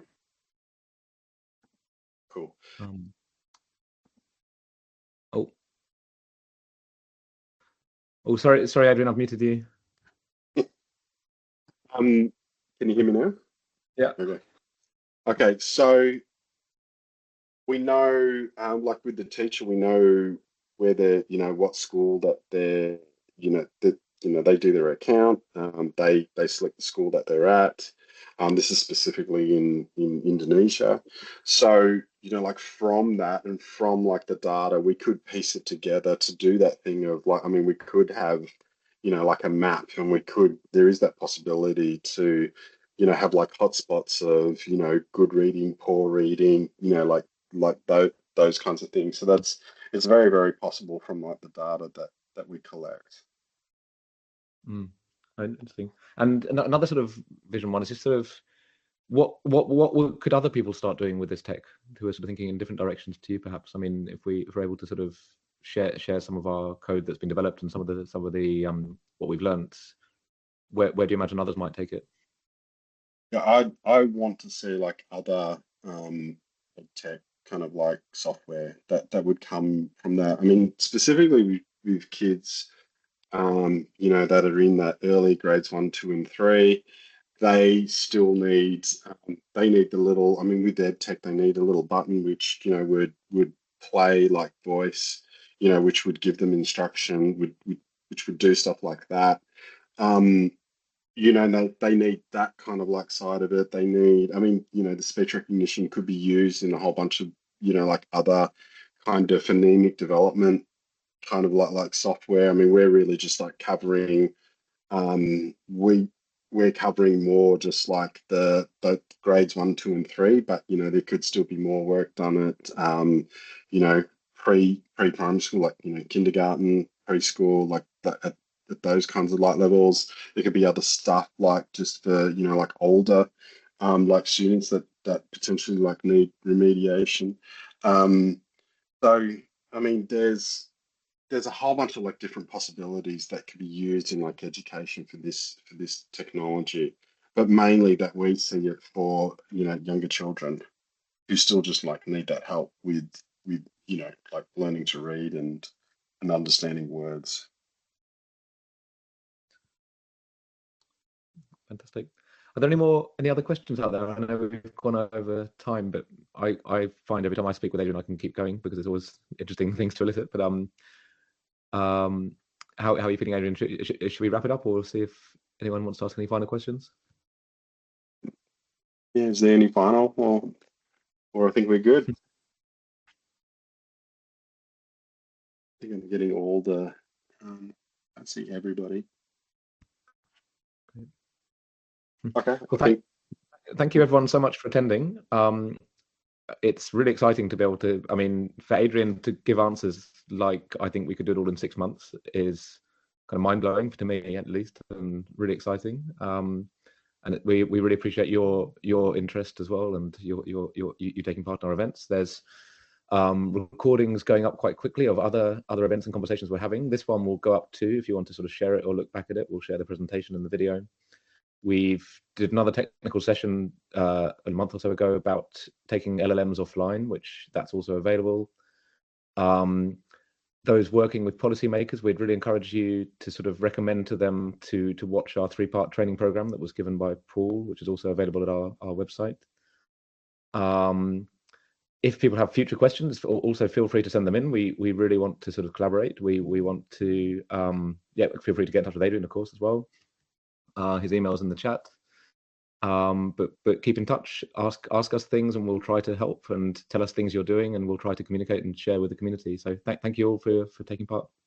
Cool. Um, oh, oh, sorry, sorry, Adrian, I've muted you. Um, can you hear me now? Yeah. Okay. Okay. So we know, um, like with the teacher, we know where they're, you know, what school that they're, you know, that you know they do their account. Um, they they select the school that they're at. Um, this is specifically in in Indonesia. So you know, like from that and from like the data, we could piece it together to do that thing of like, I mean, we could have, you know, like a map, and we could, there is that possibility to, you know, have like hotspots of, you know, good reading, poor reading, you know, like like those those kinds of things. So that's, it's very, very possible from like the data that that we collect. Mm, interesting. And another sort of vision one is just sort of what what what could other people start doing with this tech who are sort of thinking in different directions to you, perhaps? I mean, if we if we're able to sort of share share some of our code that's been developed and some of the some of the um what we've learned, where where do you imagine others might take it? Yeah, I I want to see like other um tech kind of like software that that would come from that. I mean, specifically with, with kids, um, you know, that are in that early grades one, two, and three. They still need um, they need the little. I mean, with their tech, they need a little button which, you know, would would play like voice, you know, which would give them instruction, would, would which would do stuff like that. Um, you know, they, they need that kind of like side of it. They need, I mean, you know, the speech recognition could be used in a whole bunch of, you know, like other kind of phonemic development kind of like like software. I mean, we're really just like covering, um, we we're covering more just like the the grades one, two, and three, but you know, there could still be more work done at, um, you know, pre pre primary school, like you know, kindergarten, preschool, like that at, at those kinds of light levels. There could be other stuff like just for, you know, like older, um, like students that that potentially like need remediation. Um, so I mean, there's there's a whole bunch of like different possibilities that could be used in like education for this for this technology, but mainly that we see it for, you know, younger children who still just like need that help with with you know, like learning to read and and understanding words. Fantastic. Are there any more any other questions out there? I know we've gone over time, but I I find every time I speak with Adrian, I can keep going because there's always interesting things to elicit. But um. Um, how, how are you feeling, Adrian? Should, should, should we wrap it up or see if anyone wants to ask any final questions? Yeah, is there any final, or or I think we're good? I think I'm getting all the um, can't see everybody. Okay. Well, thank, thank you everyone so much for attending. Um, it's really exciting to be able to, I mean, for Adrian to give answers like I think we could do it all in six months is kind of mind-blowing to me at least, and really exciting. Um, and we, we really appreciate your your interest as well, and your your your you taking part in our events. There's um, recordings going up quite quickly of other other events and conversations we're having. This one will go up too if you want to sort of share it or look back at it. We'll share the presentation and the video. We've did another technical session uh, a month or so ago about taking L L Ms offline, which that's also available. Um, those working with policymakers, we'd really encourage you to sort of recommend to them to to watch our three-part training program that was given by Paul, which is also available at our, our website. Um, if people have future questions, also feel free to send them in. We we really want to sort of collaborate. We we want to um, yeah, feel free to get in touch with Adrian, of course, as well. Uh, his email's in the chat. Um, but but keep in touch. Ask ask us things, and we'll try to help, and tell us things you're doing, and we'll try to communicate and share with the community. So th thank you all for for taking part.